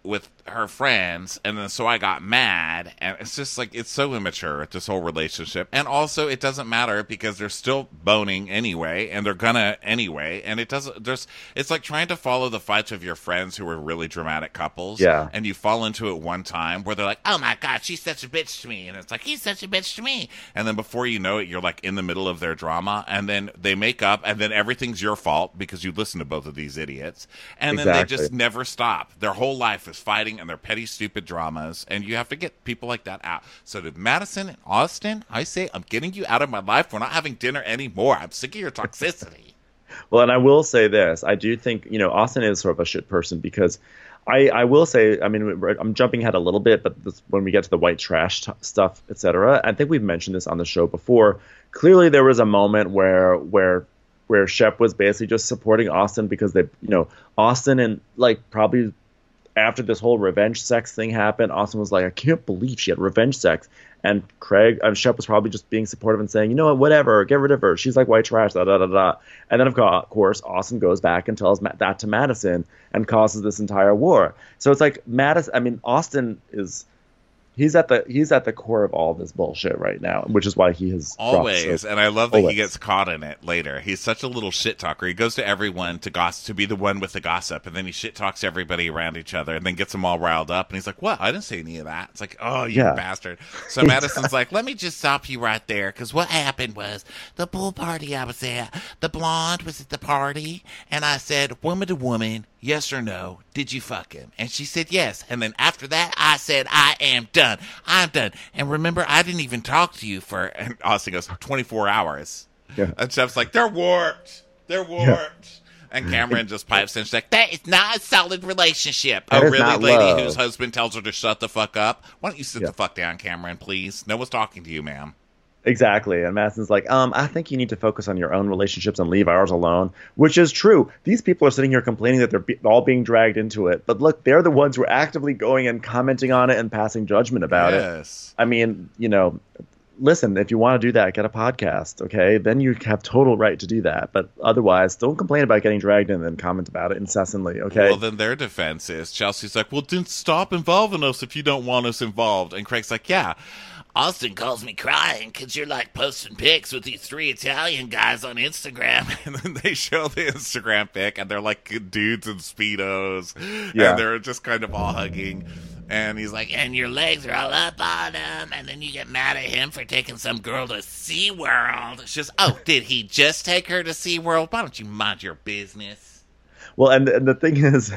her friends, and then so I got mad, and it's just like, it's so immature, this whole relationship. And also, it doesn't matter because they're still boning anyway, and they're gonna anyway, and it doesn't, there's, it's like trying to follow the fights of your friends who are really dramatic couples, Yeah. and you fall into it one time where they're like, oh my god, she's such a bitch to me, and it's like, he's such a bitch to me, and then before you know it, you're like in the middle of their drama, and then they make up, and then everything's your fault because you listen to both of these idiots, and then Exactly. they just never stop. Their whole life is fighting and their petty, stupid dramas, and you have to get people like that out. So to Madison and Austin, I say, I'm getting you out of my life. We're not having dinner anymore. I'm sick of your toxicity. Well, and I will say this. I do think, you know, Austin is sort of a shit person because I, I will say, I mean, I'm jumping ahead a little bit, but this, when we get to the white trash t- stuff, et cetera, I think we've mentioned this on the show before. Clearly, there was a moment where where where Shep was basically just supporting Austin because they, you know, Austin and like probably after this whole revenge sex thing happened, Austin was like, I can't believe she had revenge sex. And Craig, and Shep was probably just being supportive and saying, you know what, whatever, get rid of her. She's like white trash, da da da da. And then, of course, Austin goes back and tells that to Madison and causes this entire war. So it's like Madison, I mean, Austin is, he's at the he's at the core of all this bullshit right now, which is why he has dropped Always, so- and I love that Always. he gets caught in it later. He's such a little shit talker. He goes to everyone to gossip, to be the one with the gossip, and then he shit talks everybody around each other, and then gets them all riled up. And he's like, "What? I didn't say any of that." It's like, "Oh, you Yeah. bastard!" So Madison's like, "Let me just stop you right there, because what happened was the pool party I was at. The blonde was at the party, and I said, woman to woman, yes or no, did you fuck him?" And she said yes. And then after that, I said, I am done. I'm done. And remember, I didn't even talk to you for, and Austin goes, twenty-four hours. Yeah. And Jeff's like, they're warped. They're warped. And Cameron just pipes in. She's like, that is not a solid relationship. That oh, is really, not lady love. whose husband tells her to shut the fuck up? Why don't you sit Yeah. the fuck down, Cameron, please? No one's talking to you, ma'am. Exactly. And Madison's like, um, I think you need to focus on your own relationships and leave ours alone, which is true. These people are sitting here complaining that they're be- all being dragged into it. But look, they're the ones who are actively going and commenting on it and passing judgment about it. Yes. I mean, you know, listen, if you want to do that, get a podcast, okay? Then you have total right to do that. But otherwise, don't complain about getting dragged in and then comment about it incessantly, okay? Well, then their defense is Chelsea's like, well, then stop involving us if you don't want us involved. And Craig's like, yeah. Austin calls me crying because you're like posting pics with these three Italian guys on Instagram. And then they show the Instagram pic and they're like dudes in Speedos. Yeah. And they're just kind of all hugging. And he's like, and your legs are all up on him. And then you get mad at him for taking some girl to SeaWorld. It's just, oh, did he just take her to SeaWorld? Why don't you mind your business? Well, and, and the thing is,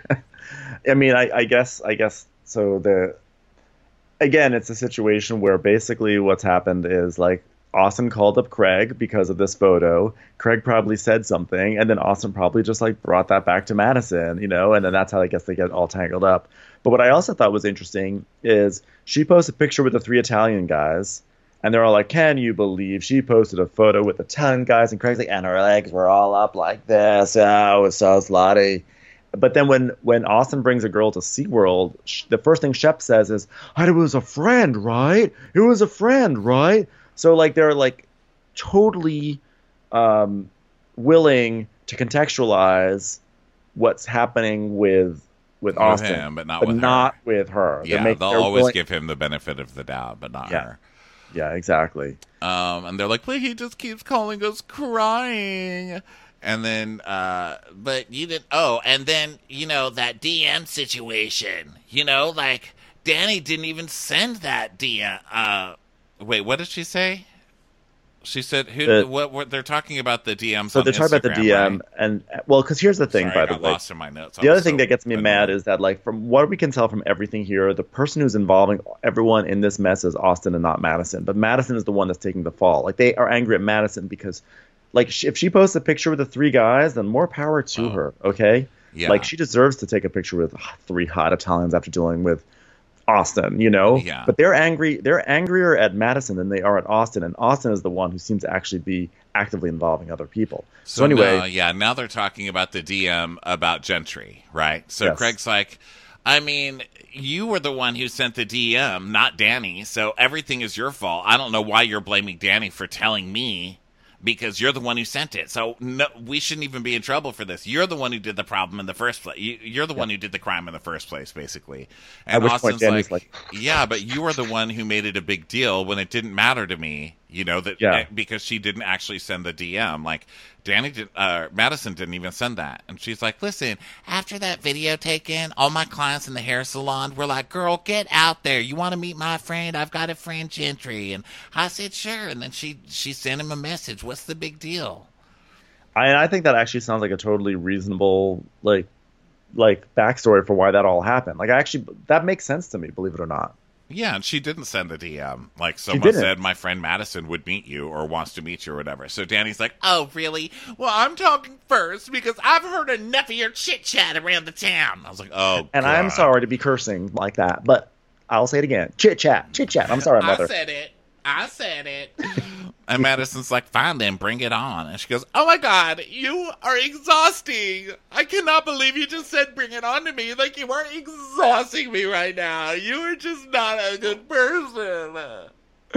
I mean, I, I guess, I guess, so the, again, it's a situation where basically what's happened is like Austin called up Craig because of this photo. Craig probably said something, and then Austin probably just like brought that back to Madison, you know, and then that's how I guess they get all tangled up. But what I also thought was interesting is she posted a picture with the three Italian guys, and they're all like, can you believe she posted a photo with the Italian guys? And Craig's like, and her legs were all up like this. Oh, it was so slutty. But then when, when Austin brings a girl to SeaWorld, sh- the first thing Shep says is, it was a friend, right? It was a friend, right? So, like, they're, like, totally um, willing to contextualize what's happening with with With Austin. him, but not but with her. not with her. They Yeah, make- they'll they're always willing- give him the benefit of the doubt, but not Yeah. her. Yeah, exactly. Um, and they're like, but he just keeps calling us crying. And then, uh, but you didn't, oh, and then, you know, that D M situation, you know, like, Danny didn't even send that D M. Uh, wait, what did she say? She said, who, The- what, what, they're talking about the D Ms So on they're talking about the Instagram, D M, right? and well, because here's the thing, Sorry, by I the got way. lost in my notes. I The other was thing so that gets me mad annoyed. is that, like, from what we can tell from everything here, the person who's involving everyone in this mess is Austin and not Madison. But Madison is the one that's taking the fall. Like, they are angry at Madison because, like, sh- if she posts a picture with the three guys, then more power to Oh. her, okay? Yeah. Like, she deserves to take a picture with three hot Italians after dealing with Austin, you know? Yeah. But they're angry. They're angrier at Madison than they are at Austin, and Austin is the one who seems to actually be actively involving other people. So, anyway, now- yeah, now they're talking about the D M about Gentry, right? So Yes. Craig's like, I mean, you were the one who sent the D M, not Danny, so everything is your fault. I don't know why you're blaming Danny for telling me because you're the one who sent it. So no, we shouldn't even be in trouble for this. You're the one who did the problem in the first place. You, you're the yeah. one who did the crime in the first place, basically. And At Austin's which point like, like, yeah, but you were the one who made it a big deal when it didn't matter to me. You know, that yeah. because she didn't actually send the D M. Like, Danny did, uh, Madison didn't even send that. And she's like, listen, after that video taken, all my clients in the hair salon were like, girl, get out there. You want to meet my friend? I've got a friend, Gentry. And I said, sure. And then she, she sent him a message. What's the big deal? I, I think that actually sounds like a totally reasonable, like, like backstory for why that all happened. Like, I actually, that makes sense to me, believe it or not. Yeah, and she didn't send the D M. Like, someone said, my friend Madison would meet you or wants to meet you or whatever. So Danny's like, oh, really? Well, I'm talking first because I've heard enough of your chit-chat around the town. I was like, oh, And God. I'm sorry to be cursing like that, but I'll say it again. Chit-chat, chit-chat. I'm sorry, mother. I said it. I said it. And Madison's like, fine then, bring it on. And she goes, oh my God, you are exhausting. I cannot believe you just said bring it on to me. Like, you are exhausting me right now. You are just not a good person.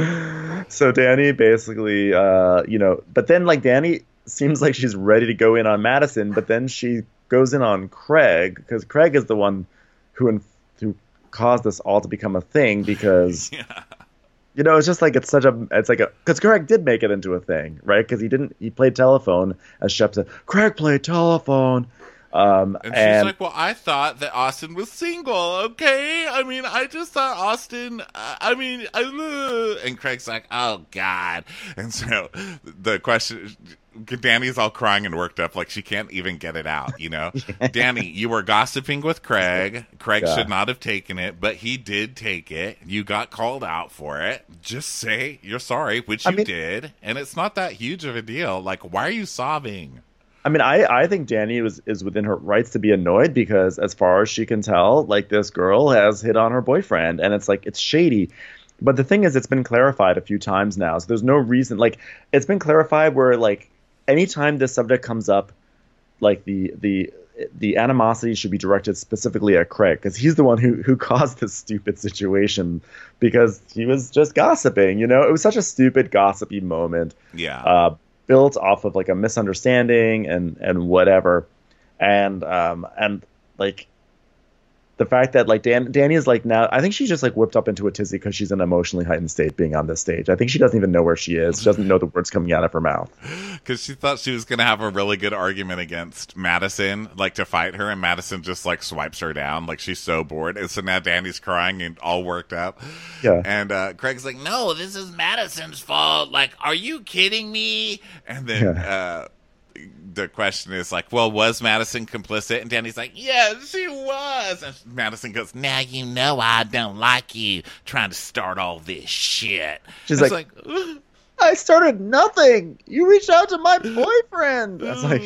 So Danny basically, uh, you know, but then like Danny seems like she's ready to go in on Madison, but then she goes in on Craig because Craig is the one who, who caused this all to become a thing because... yeah. You know, it's just like it's such a it's like a because Craig did make it into a thing, right? Because he didn't he played telephone, as Shep said. Craig played telephone, um, and, and she's like, "Well, I thought that Austin was single. Okay, I mean, I just thought Austin. Uh, I mean, I, uh, and Craig's like, oh God, and so the question." Danny's all crying and worked up, like she can't even get it out, you know? Danny, you were gossiping with Craig. Craig yeah. should not have taken it, but he did take it. You got called out for it. Just say you're sorry, which you I mean, did, and it's not that huge of a deal. Like, why are you sobbing? I mean, I, I think Danny was, is within her rights to be annoyed because as far as she can tell, like, this girl has hit on her boyfriend, and it's like, it's shady. But the thing is, it's been clarified a few times now, so there's no reason. Like, it's been clarified where, like, anytime this subject comes up, like the the the animosity should be directed specifically at Craig because he's the one who who caused this stupid situation because he was just gossiping. You know, it was such a stupid gossipy moment. Yeah, uh, built off of like a misunderstanding and and whatever, and um and like. The fact that like Dan, Danny is like now, I think she's just like whipped up into a tizzy because she's in an emotionally heightened state being on this stage. I think she doesn't even know where she is. She doesn't know the words coming out of her mouth. Because she thought she was going to have a really good argument against Madison, like to fight her, and Madison just like swipes her down. Like she's so bored. And so now Danny's crying and all worked up. Yeah. And uh, Craig's like, no, this is Madison's fault. Like, are you kidding me? And then... Yeah. Uh, the question is like, well, was Madison complicit? And Danny's like, yeah, she was. And Madison goes, now you know I don't like you trying to start all this shit. She's like, like I started nothing. You reached out to my boyfriend. That's like,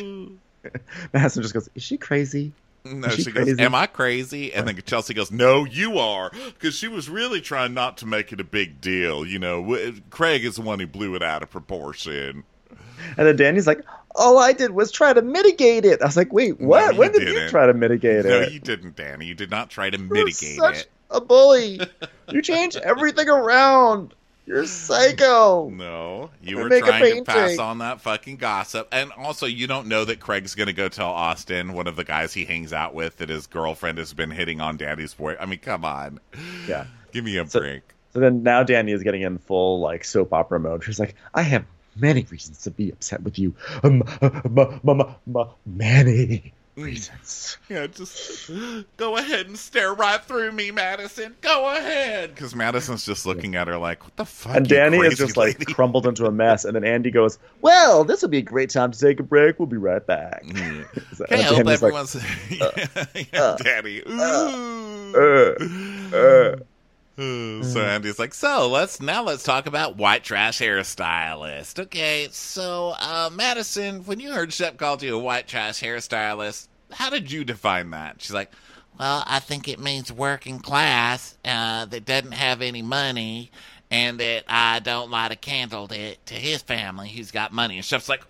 Madison just goes, is she crazy? No, she, she goes, am I crazy? And then Chelsea goes, no, you are. Because she was really trying not to make it a big deal. You know, Craig is the one who blew it out of proportion. And then Danny's like, all I did was try to mitigate it. I was like, wait, what? No, when did didn't. you try to mitigate no, it? No, you didn't, Danny. You did not try to You're mitigate such it. a bully. You changed everything around. You're psycho. No, you I were make a trying to painting. pass on that fucking gossip. And also, you don't know that Craig's going to go tell Austin, one of the guys he hangs out with, that his girlfriend has been hitting on Danny's boy. I mean, come on. Yeah. Give me a so, break. So then now Danny is getting in full like soap opera mode. She's like, I have many reasons to be upset with you. Um, uh, ma, ma, ma, ma, many reasons. Yeah, just go ahead and stare right through me, Madison. Go ahead. Because Madison's just looking yeah. at her like, what the fuck? And Danny is just lady? like crumbled into a mess. And then Andy goes, well, this would be a great time to take a break. We'll be right back. Mm. so, I hope Danny's everyone's... Like, uh, yeah, uh, Danny. Uh, uh, uh. So Andy's like, so let's now let's talk about white trash hairstylist. Okay, so uh, Madison, when you heard Shep called you a white trash hairstylist, how did you define that? She's like, well, I think it means working class uh, that doesn't have any money, and that I don't light a candle to, to his family who's got money. And Shep's like,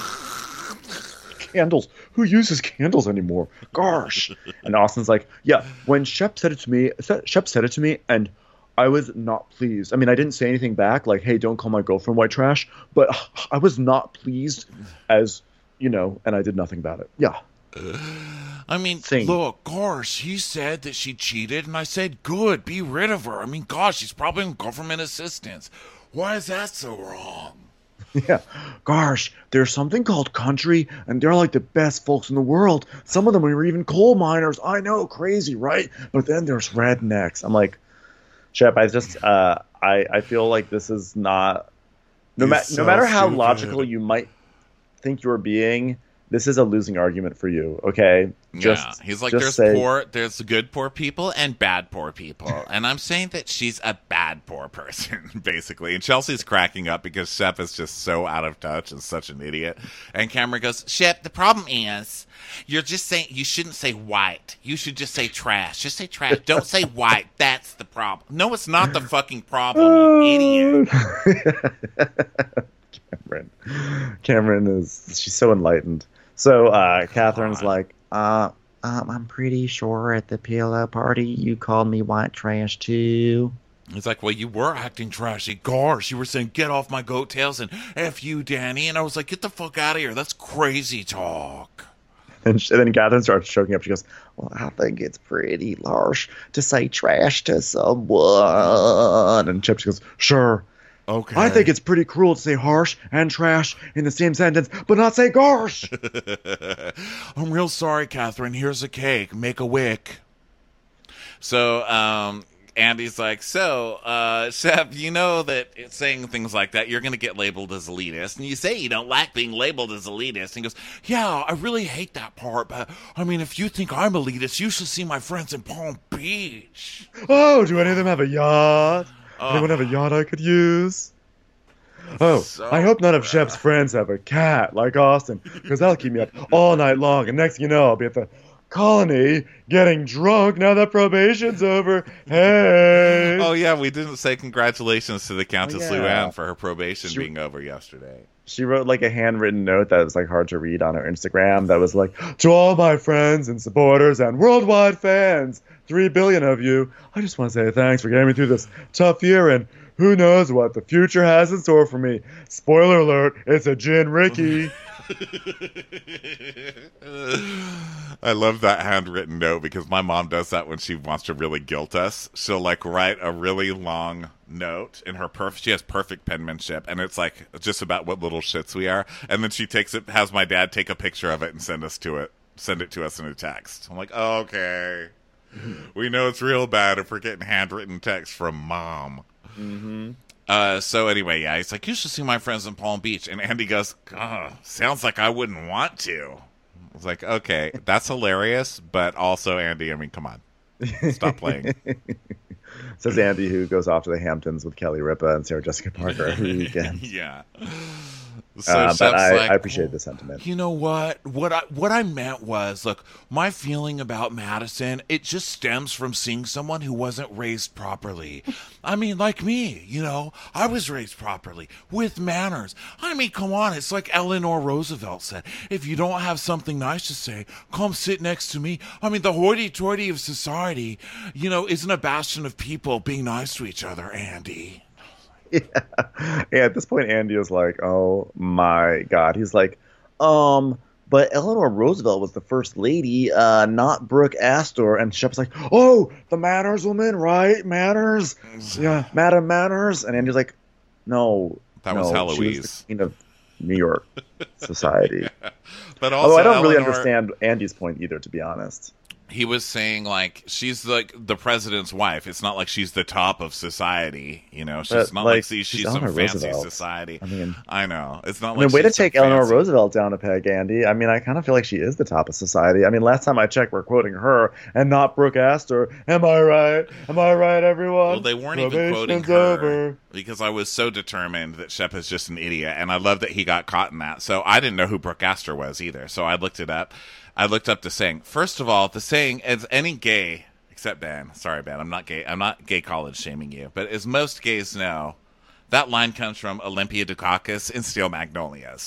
candles? Who uses candles anymore? Gosh. And Austin's like, yeah, when Shep said it to me, Shep said it to me, and I was not pleased. I mean, I didn't say anything back, like, "Hey, don't call my girlfriend white trash," but I was not pleased, as you know, and I did nothing about it. Yeah. I mean, Thing. look, gosh, he said that she cheated, and I said, good, be rid of her. I mean, gosh, she's probably in government assistance. Why is that so wrong? Yeah. Gosh, there's something called country, and they're like the best folks in the world. Some of them are even coal miners. I know, crazy, right? But then there's rednecks. I'm like, Shep, I just, uh, I, I feel like this is not, no, ma- It's no so matter how stupid. logical you might think you're being, this is a losing argument for you, okay? Just, yeah, he's like, just there's say, poor, there's good poor people and bad poor people, and I'm saying that she's a bad poor person, basically. And Chelsea's cracking up because Shep is just so out of touch and such an idiot. And Cameron goes, Shep, the problem is you're just saying you shouldn't say white. You should just say trash. Just say trash. Don't say white. That's the problem. No, it's not the fucking problem, you idiot. Cameron. Cameron is, she's so enlightened. So uh, Catherine's God. like, Uh, um, I'm pretty sure at the pillow party you called me white trash too. He's like, well, you were acting trashy. Gosh, you were saying, get off my goat tails and F you, Danny. And I was like, get the fuck out of here. That's crazy talk. and, she, and then Catherine starts choking up. She goes, Well, I think it's pretty harsh to say trash to someone. and Chip, she goes, sure. Okay. I think it's pretty cruel to say harsh and trash in the same sentence, but not say gosh. I'm real sorry, Catherine. Here's a cake. Make a wick. So, um, Andy's like, so, uh, Shep, you know that it's saying things like that, you're going to get labeled as elitist. And you say you don't like being labeled as elitist. And he goes, yeah, I really hate that part. But, I mean, if you think I'm elitist, you should see my friends in Palm Beach. Oh, do any of them have a yacht? Oh. Anyone have a yacht I could use? Oh, So I hope none of Shep's friends have a cat like Austin, because that'll keep me up all night long. And next thing you know, I'll be at the colony getting drunk now that probation's over. Hey! Oh, yeah, we didn't say congratulations to the Countess Oh, yeah. Luann for her probation She- being over yesterday. She wrote like a handwritten note that was like hard to read on her Instagram that was like, to all my friends and supporters and worldwide fans, three billion of you, I just want to say thanks for getting me through this tough year, and who knows what the future has in store for me. Spoiler alert, it's a gin Ricky. I love that handwritten note because my mom does that when she wants to really guilt us. She'll like write a really long note in her perfect. She has perfect penmanship, and it's like just about what little shits we are. And then she takes it, has my dad take a picture of it and send us to it, send it to us in a text. I'm like, oh, okay, we know it's real bad if we're getting handwritten text from mom. Mm-hmm. Uh, so anyway, yeah, he's like, you should see my friends in Palm Beach. And Andy goes, oh, sounds like I wouldn't want to. I was like, okay, that's hilarious. But also, Andy, I mean, come on. Stop playing. Says Andy, who goes off to the Hamptons with Kelly Ripa and Sarah Jessica Parker every weekend. Yeah. So Uh, but Shep's I, like, I appreciate the sentiment. you know what? What I what I meant was, look, my feeling about Madison, it just stems from seeing someone who wasn't raised properly. I mean, like me, you know, I was raised properly with manners. I mean, come on, it's like Eleanor Roosevelt said, if you don't have something nice to say, come sit next to me. I mean, the hoity-toity of society, you know, isn't a bastion of people being nice to each other, Andy. Yeah. Yeah, at this point, Andy is like, oh my God. He's like, um, but Eleanor Roosevelt was the first lady, uh, not Brooke Astor. And Shep's like, oh, the Manners woman, right? Manners? Yeah, Madam Manners. And Andy's like, no. That no, was she Heloise. the queen of New York society. But also, Although I don't really Eleanor- understand Andy's point either, to be honest. He was saying, like, she's like the president's wife. It's not like she's the top of society, you know. She's But, not like, like, she's, she's she's some Eleanor fancy Roosevelt. society. I mean, I know. It's not I like mean, way to she's some take Eleanor fancy- Roosevelt down a peg, Andy. I mean, I kind of feel like she is the top of society. I mean, last time I checked, we're quoting her and not Brooke Astor. Am I right? Am I right, everyone? Well, they weren't even quoting Probation's her over. because I was so determined that Shep is just an idiot, and I love that he got caught in that. So I didn't know who Brooke Astor was either. So I looked it up. I looked up the saying. First of all, the saying, as any gay, except Ben, sorry Ben, I'm not gay. I'm not gay college shaming you, but as most gays know, that line comes from Olympia Dukakis in Steel Magnolias.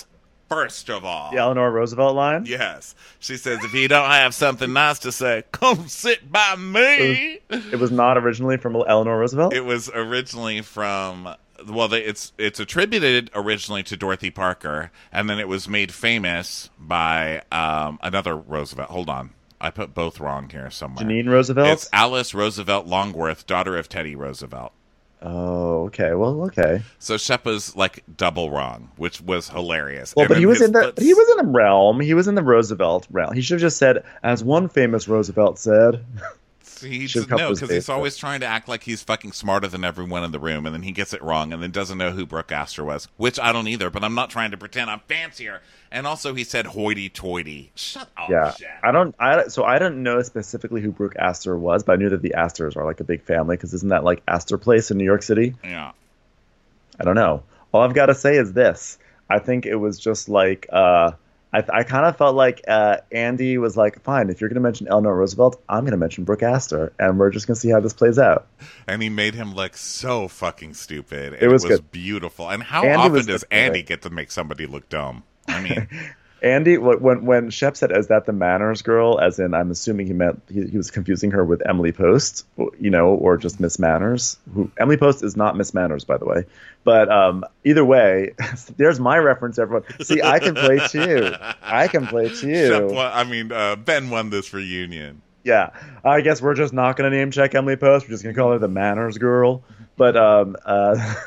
First of all. The Eleanor Roosevelt line? Yes. She says, if you don't have something nice to say, come sit by me. It was, it was not originally from Eleanor Roosevelt? It was originally from, well, they, it's it's attributed originally to Dorothy Parker, and then it was made famous by um, another Roosevelt. Hold on. I put both wrong here somewhere. Janine Roosevelt? It's Alice Roosevelt Longworth, daughter of Teddy Roosevelt. Oh, okay. Well, okay. So Shep was like double wrong, which was hilarious. Well, And but then he was his in the foots- he was in the realm. He was in the Roosevelt realm. He should have just said, as one famous Roosevelt said. He Should just, cover no, his because he's face, always trying to act like he's fucking smarter than everyone in the room, and then he gets it wrong, and then doesn't know who Brooke Astor was, which I don't either. But I'm not trying to pretend I'm fancier. And also, he said hoity-toity. Shut up, Yeah, Shep. I don't. I so I don't know specifically who Brooke Astor was, but I knew that the Astors are like a big family because isn't that like Astor Place in New York City? Yeah. I don't know. All I've got to say is this: I think it was just like uh, I, I kind of felt like uh, Andy was like, "Fine, if you're going to mention Eleanor Roosevelt, I'm going to mention Brooke Astor, and we're just going to see how this plays out." And he made him look so fucking stupid. And It was it was good. beautiful. And how Andy often was does good for Andy it. get to make somebody look dumb? I mean, Andy, wh- when when Shep said, "Is that the Manners girl?" As in, I'm assuming he meant he, he was confusing her with Emily Post, you know, or just Miss Manners. Who Emily Post is not Miss Manners, by the way. But um, either way, there's my reference. Everyone, see, I can play too. I can play Shep too. won, I mean, uh, Ben won this reunion. Yeah, I guess we're just not going to name check Emily Post. We're just going to call her the Manners girl. But um, uh,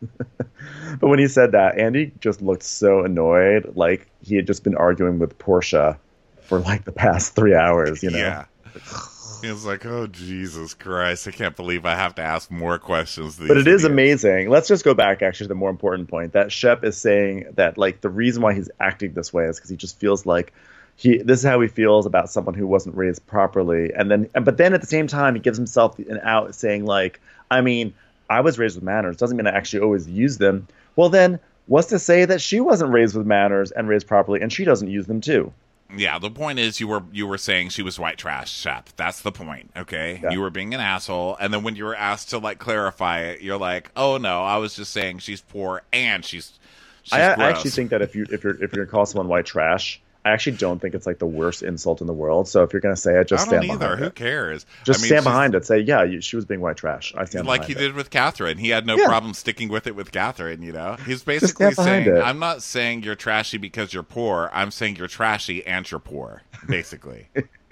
but when he said that, Andy just looked so annoyed, like he had just been arguing with Portia for like the past three hours. You know? Yeah. He was like, oh, Jesus Christ. I can't believe I have to ask more questions. to But these it is idiots." amazing. Let's just go back actually to the more important point that Shep is saying that like the reason why he's acting this way is because he just feels like he this is how he feels about someone who wasn't raised properly. And then and, but then at the same time he gives himself an out saying like, I mean, I was raised with manners. Doesn't mean I actually always use them. Well then, what's to say that she wasn't raised with manners and raised properly and she doesn't use them too? Yeah, the point is you were you were saying she was white trash, Shep. That's the point, okay? Yeah. You were being an asshole, and then when you were asked to like clarify it, you're like, "Oh no, I was just saying she's poor and she's she's I, I gross." actually think that if you if you're if you're gonna call someone white trash, I actually don't think it's like the worst insult in the world. So if you're gonna say it, just I don't stand either. behind Who it. cares? Just I mean, stand she's- behind it. Say, yeah, you, she was being white trash. I stand like behind he it. did with Catherine. He had no Yeah. problem sticking with it with Catherine, you know? He's basically stand behind saying, it. I'm not saying you're trashy because you're poor. I'm saying you're trashy and you're poor, basically.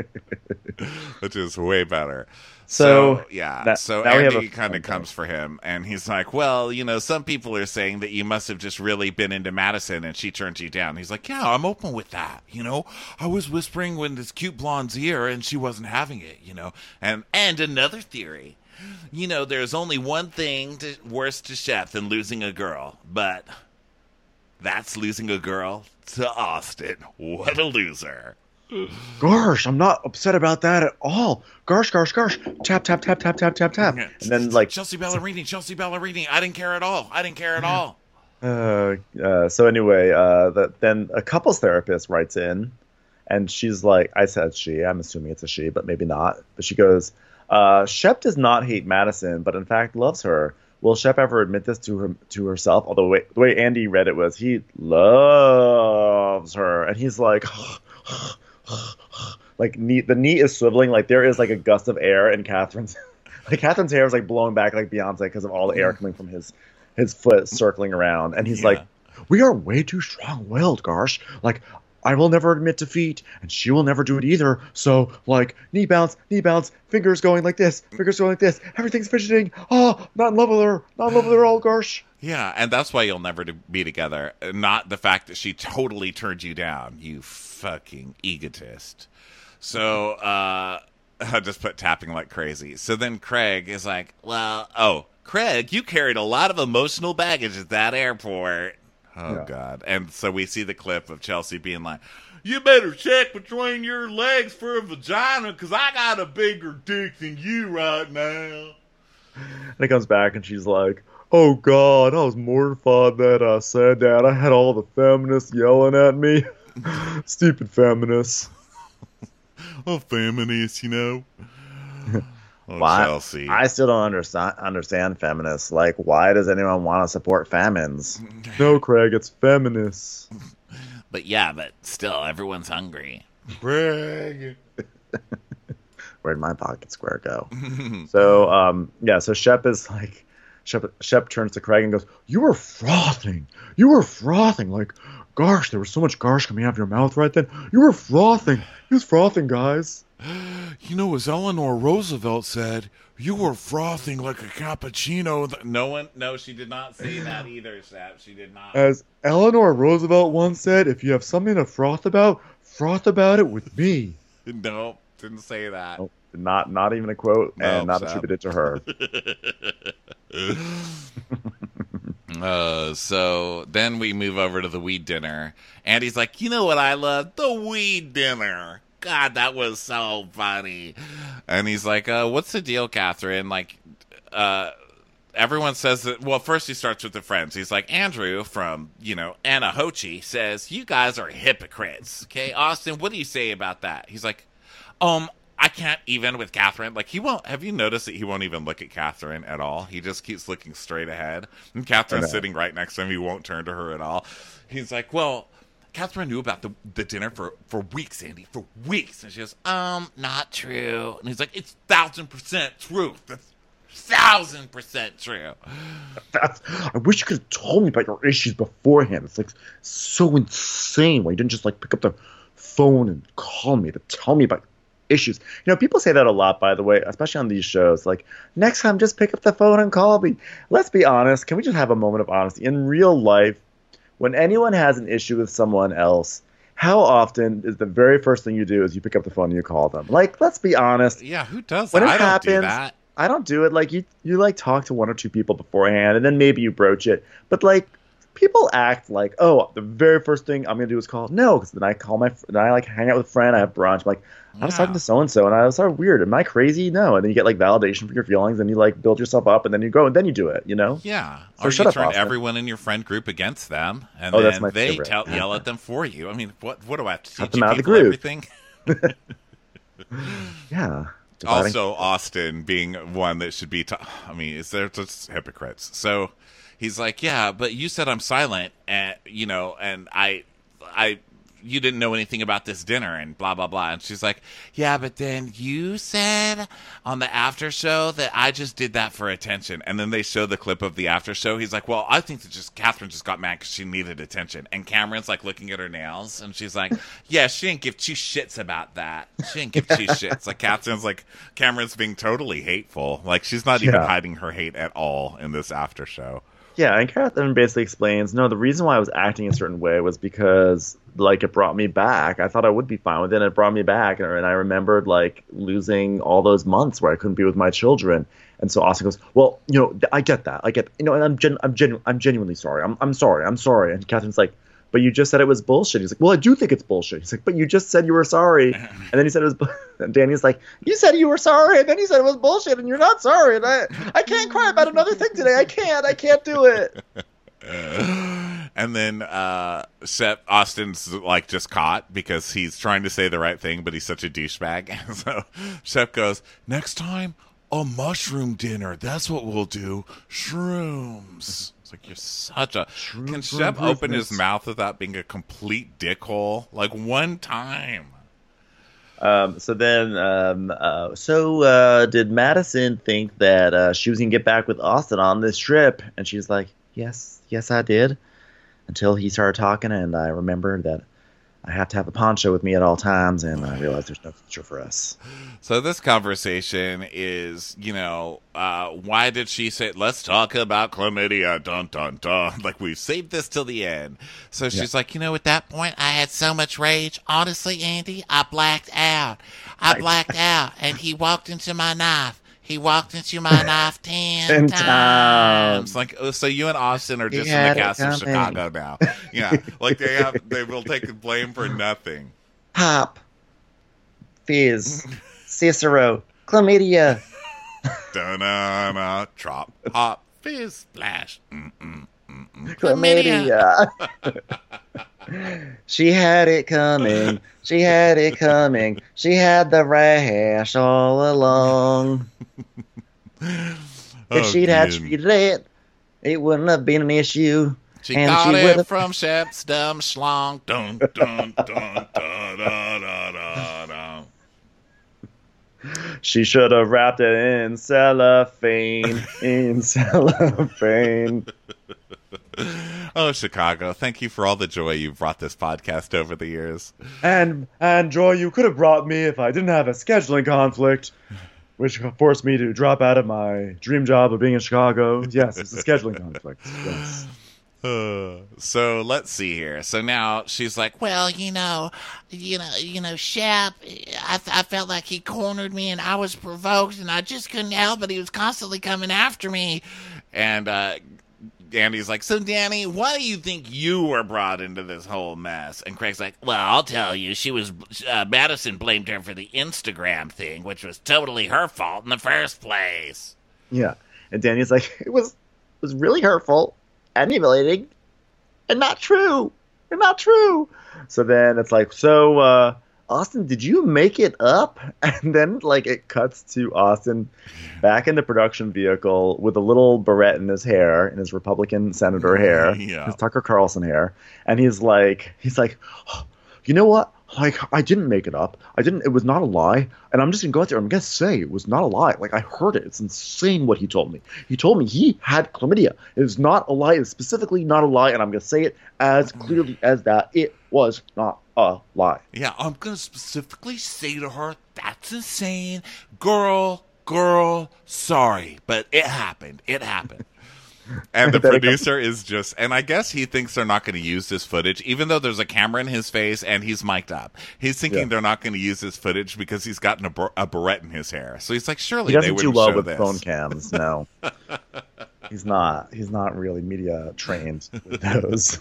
Which is way better. So, So, yeah. that- so now we have Andy a- kind of okay. comes for him, and he's like, well, you know, some people are saying that you must have just really been into Madison and she turned you down. He's like, yeah, I'm open with that, you know? I was whispering when this cute blonde's ear and she wasn't having it, you know? And And another theory. You know, there's only one thing to, worse to Shep than losing a girl, but that's losing a girl to Austin. What a loser. Gosh, I'm not upset about that at all. Gosh, gosh, gosh. Tap, tap, tap, tap, tap, tap, tap. And then like, Chelsea Ballerini, Chelsea Ballerini. I didn't care at all. I didn't care at all. uh, uh, so anyway, uh, the, then a couples therapist writes in, and she's like, I said she. I'm assuming it's a she, but maybe not. But she goes, uh, Shep does not hate Madison, but in fact loves her. Will Shep ever admit this to her to herself? Although the way, the way Andy read it was he loves her, and he's like. Like knee, the knee is swiveling, like there is like a gust of air in Catherine's, like Catherine's hair is like blowing back like Beyonce because of all the air coming from his his foot circling around, and he's Yeah. like, "We are way too strong-willed, Garsh. Like I will never admit defeat, and she will never do it either. So like knee bounce, knee bounce, fingers going like this, fingers going like this. Everything's fidgeting. Oh, not in love with her, not in love with her, all Garsh." Yeah, and that's why you'll never to be together. Not the fact that she totally turned you down, you fucking egotist. So, uh, I just put tapping like crazy. So then Craig is like, well, oh, Craig, you carried a lot of emotional baggage at that airport. Oh, Yeah. God. And so we see the clip of Chelsea being like, you better check between your legs for a vagina because I got a bigger dick than you right now. And he comes back and she's like, "Oh God, I was mortified that I said that. I had all the feminists yelling at me. Stupid feminists." Oh, feminist, you know? Oh, Why? Chelsea. I still don't understand understand feminists. Like, why does anyone want to support famines? No, Craig, it's feminists. But yeah, but still, everyone's hungry. Brag. Where'd my pocket square go? so, um, yeah, so Shep is like, Shep, Shep turns to Craig and goes, you were frothing. You were frothing. Like, gosh, there was so much gosh coming out of your mouth right then. You were frothing. He was frothing, guys. You know, as Eleanor Roosevelt said, you were frothing like a cappuccino. No one, no, she did not say that either, Shep. She did not. As Eleanor Roosevelt once said, if you have something to froth about, froth about it with me. No, didn't say that. Nope. Not not even a quote, No, and not Shep. attributed to her. uh, so then we move over to the weed dinner. Andy's like, you know what I love? The weed dinner. God, that was so funny. And he's like, uh, what's the deal, Catherine? Like, uh, everyone says that, well, first he starts with the friends. He's like, Andrew from, you know, Anahochi says, you guys are hypocrites. Okay, Austin, what do you say about that? He's like, um, I can't even with Catherine. Like, he won't, have you noticed that he won't even look at Catherine at all? He just keeps looking straight ahead. And Catherine's sitting right next to him. He won't turn to her at all. He's like, well, Catherine knew about the the dinner for, for weeks, Andy, for weeks. And she goes, um, not true. And he's like, it's thousand percent true. That's thousand percent true. That's, I wish you could have told me about your issues beforehand. It's like so insane why you didn't just like pick up the phone and call me to tell me about issues. You know, people say that a lot, by the way, especially on these shows. Like, next time, just pick up the phone and call me. Let's be honest. Can we just have a moment of honesty? In real life, when anyone has an issue with someone else, how often is the very first thing you do is you pick up the phone and you call them? Like, let's be honest. Yeah, who does When that? it I don't happens, do that. I don't do it. Like, you, you like talk to one or two people beforehand, and then maybe you broach it. But like, people act like, oh, the very first thing I'm gonna do is call. No, because then I call my, then I like hang out with a friend. I have brunch. I'm like, I was Yeah. talking to so and so, and I was sort of weird. Am I crazy? No. And then you get like validation for your feelings, and you like build yourself up, and then you go, and then you do it. You know? Yeah. So or shut you up, turn Austin. everyone in your friend group against them, and Oh, then that's my they favorite. tell, yell at them for you. I mean, what what do I have to Cut teach them you out of the people groove. everything? Yeah. Dividing- Also, Austin being one that should be, ta- I mean, is there just hypocrites? So he's like, yeah, but you said I'm silent, and you know, and I, I, you didn't know anything about this dinner, and blah blah blah. And she's like, yeah, but then you said on the after show that I just did that for attention. And then they show the clip of the after show. He's like, well, I think that just Catherine just got mad because she needed attention. And Cameron's like looking at her nails, and she's like, yeah, she didn't give two shits about that. She didn't give two shits. Like Catherine's like, Cameron's being totally hateful. Like she's not even Yeah. hiding her hate at all in this after show. Yeah, and Catherine basically explains, no, the reason why I was acting a certain way was because, like, it brought me back. I thought I would be fine with it, and it brought me back. And, and I remembered, like, losing all those months where I couldn't be with my children. And so Austin goes, well, you know, I get that. I get, you know, and I'm gen- I'm, genu- I'm genuinely sorry. I'm I'm sorry. I'm sorry. And Catherine's like, but you just said it was bullshit. He's like, well, I do think it's bullshit. He's like, but you just said you were sorry. And then he said it was, bu- and Danny's like, you said you were sorry, and then you said it was bullshit, and you're not sorry. And I, I can't cry about another thing today. I can't. I can't do it. And then uh Shep Austin's like just caught because he's trying to say the right thing, but he's such a douchebag. And so Shep goes, next time, a mushroom dinner. That's what we'll do. Shrooms. It's like, you're such a... Shrooms Can for Shep open his improvements. mouth without being a complete dickhole? Like one time. Um, so then, um, uh, so uh, did Madison think that uh, she was gonna get back with Austin on this trip? And she's like, yes, yes, I did. Until he started talking, and I remembered that I have to have a poncho with me at all times, and I realized there's no future for us. So this conversation is, you know, uh, why did she say, let's talk about chlamydia, dun, dun, dun. Like, we've saved this till the end. So she's like, you know, at that point, I had so much rage. Honestly, Andy, I blacked out. I blacked out, and he walked into my knife. He walked into my knife ten, Ten times. times. Like, oh, so you and Austin are He just in had the it cast of coming. Chicago now. Yeah, like they have, they will take the blame for nothing. Hop, Fizz, Cicero, Chlamydia. Da-na-na, drop, hop, fizz, splash. Mm-mm. Chlamydia. She had it coming. She had it coming. She had the rash all along. If Oh, she'd had good. treated it, it wouldn't have been an issue. She And got she it would've- from Shep's dumb schlong. Dun, dun, dun, dun, da, da, da, da. She should have wrapped it in cellophane, in cellophane. Oh, Chicago, thank you for all the joy you've brought this podcast over the years. And and joy you could have brought me if I didn't have a scheduling conflict, which forced me to drop out of my dream job of being in Chicago. Yes, it's a scheduling conflict. Yes. Uh, so let's see here. So now she's like, Well, you know, you know, you know, Shep, I, I felt like he cornered me and I was provoked and I just couldn't help it. He was constantly coming after me. and uh, Andy's like, so Danny, why do you think you were brought into this whole mess? And Craig's like, Well, I'll tell you, she was, uh, Madison blamed her for the Instagram thing, which was totally her fault in the first place. Yeah. And Danny's like, it was it was really hurtful and humiliating and not true. And not true. So then it's like, so, uh, Austin, did you make it up? And then, like, it cuts to Austin back in the production vehicle with a little barrette in his hair, in his Republican senator hair, Yeah. his Tucker Carlson hair. And he's like, he's like, oh, you know what? Like, I didn't make it up. I didn't, it was not a lie. And I'm just going to go out there and I'm going to say it was not a lie. Like, I heard it. It's insane what he told me. He told me he had chlamydia. It was not a lie. It's specifically not a lie. And I'm going to say it as clearly as that. It was not a lie. yeah, I'm going to specifically say to her, that's insane. Girl, girl, sorry. But it happened. It happened. And the Then it producer is just, and I guess he thinks they're not going to use this footage, even though there's a camera in his face and he's mic'd up. He's thinking Yeah. they're not going to use this footage because he's gotten a, bar- a barrette in his hair. So he's like, surely He they doesn't do wouldn't well show with this. phone cams. No, he's not. He's not really media trained with those.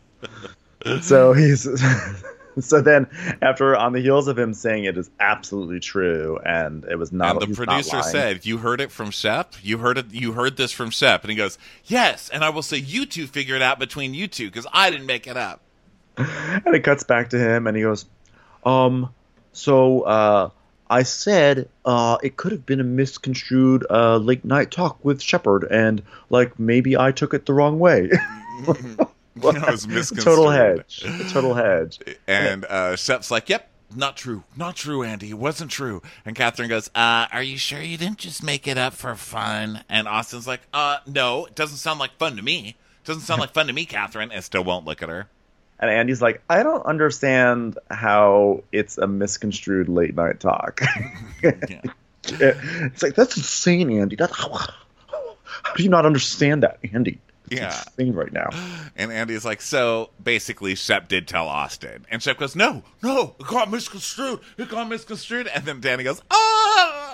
So he's. So then, after on the heels of him saying it is absolutely true, and it was not. And the he's not producer lying. said, "You heard it from Shep. You heard it. You heard this from Shep." And he goes, "Yes." And I will say, "You two figure it out between you two because I didn't make it up." And it cuts back to him, and he goes, "Um, so uh, I said uh, it could have been a misconstrued uh, late night talk with Shepard, and like maybe I took it the wrong way." You know, it was misconstrued. Total hedge. Total hedge. And uh, Shep's like, "Yep, not true, not true, Andy. It wasn't true." And Catherine goes, Uh, are you sure you didn't just make it up for fun? and Austin's like, "Uh, no, it doesn't sound like fun to me. It doesn't sound like fun to me, Catherine." And still won't look at her. And Andy's like, I don't understand how it's a misconstrued late night talk. Yeah. It's like, that's insane, Andy. That, how, how do you not understand that, Andy? It's Yeah. insane right now. And Andy's like, so basically Shep did tell Austin. And Shep goes, no, no, it got misconstrued. It got misconstrued. And then Danny goes, ah!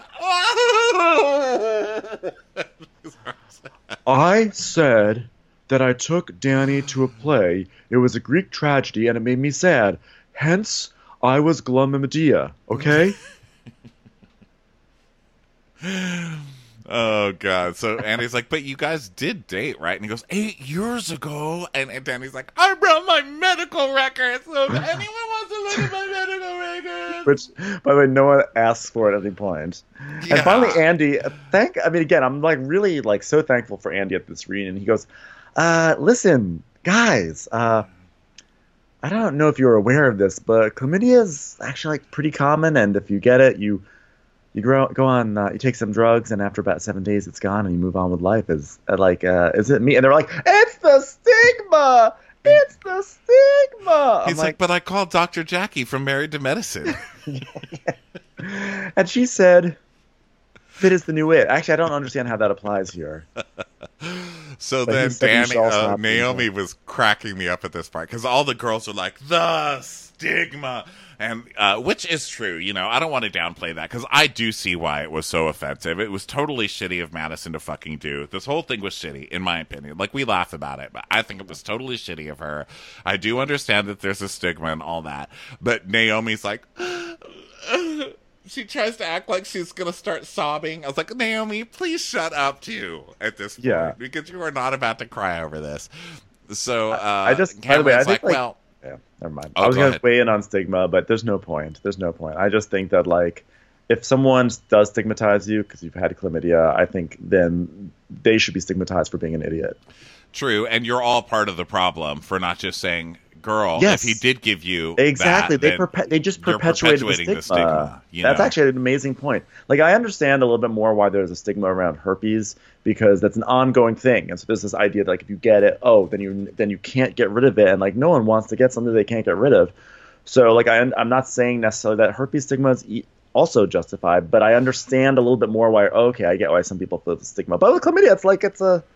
I said that I took Danny to a play. It was a Greek tragedy, and it made me sad. Hence, I was glum and Medea, okay? Oh, God. So Andy's like, but you guys did date, right? And he goes, eight years ago. And, and Danny's like, I brought my medical records. So if anyone wants to look at my medical records. Which, by the way, no one asks for it at any point. Yeah. And finally, Andy, thank, I mean, again, I'm like really like so thankful for Andy at this reunion. He goes, uh, listen, guys, uh, I don't know if you're aware of this, but chlamydia is actually like pretty common. And if you get it, you, you grow, go on, uh, you take some drugs, and after about seven days, it's gone, and you move on with life. Is uh, like, uh, is it me? And they're like, it's the stigma. It's the stigma. I'm He's like, but I called Doctor Jackie from Married to Medicine. and she said, "Fit is the new it." Actually, I don't understand how that applies here. So But then he said he Danny, shall uh, stop Naomi was cracking me up at this part because all the girls are like, the stigma. And uh, which is true, you know, I don't want to downplay that because I do see why it was so offensive. It was totally shitty of Madison to fucking do. This whole thing was shitty, in my opinion. Like, we laugh about it, but I think it was totally shitty of her. I do understand that there's a stigma and all that. But Naomi's like, she tries to act like she's going to start sobbing. I was like, Naomi, please shut up, too, at this point. Yeah. Because you are not about to cry over this. So, uh, I just, by the way, I Cameron's think like, like, well, yeah, never mind. Oh, I was go gonna ahead. weigh in on stigma, but there's no point. There's no point. I just think that like, if someone does stigmatize you because you've had chlamydia, I think then they should be stigmatized for being an idiot. True, and you're all part of the problem for not just saying, girl, Yes. if he did give you Exactly. that, they then perpe- they just you're perpetuated perpetuating the the stigma. stigma, you That's know? actually an amazing point. Like, I understand a little bit more why there's a stigma around herpes, because that's an ongoing thing. And so there's this idea that, like, if you get it, oh, then you then you can't get rid of it. And, like, no one wants to get something they can't get rid of. So, like, I, I'm not saying necessarily that herpes stigma is e- also justified, but I understand a little bit more why, okay, I get why some people feel the stigma. But with chlamydia, it's like it's a...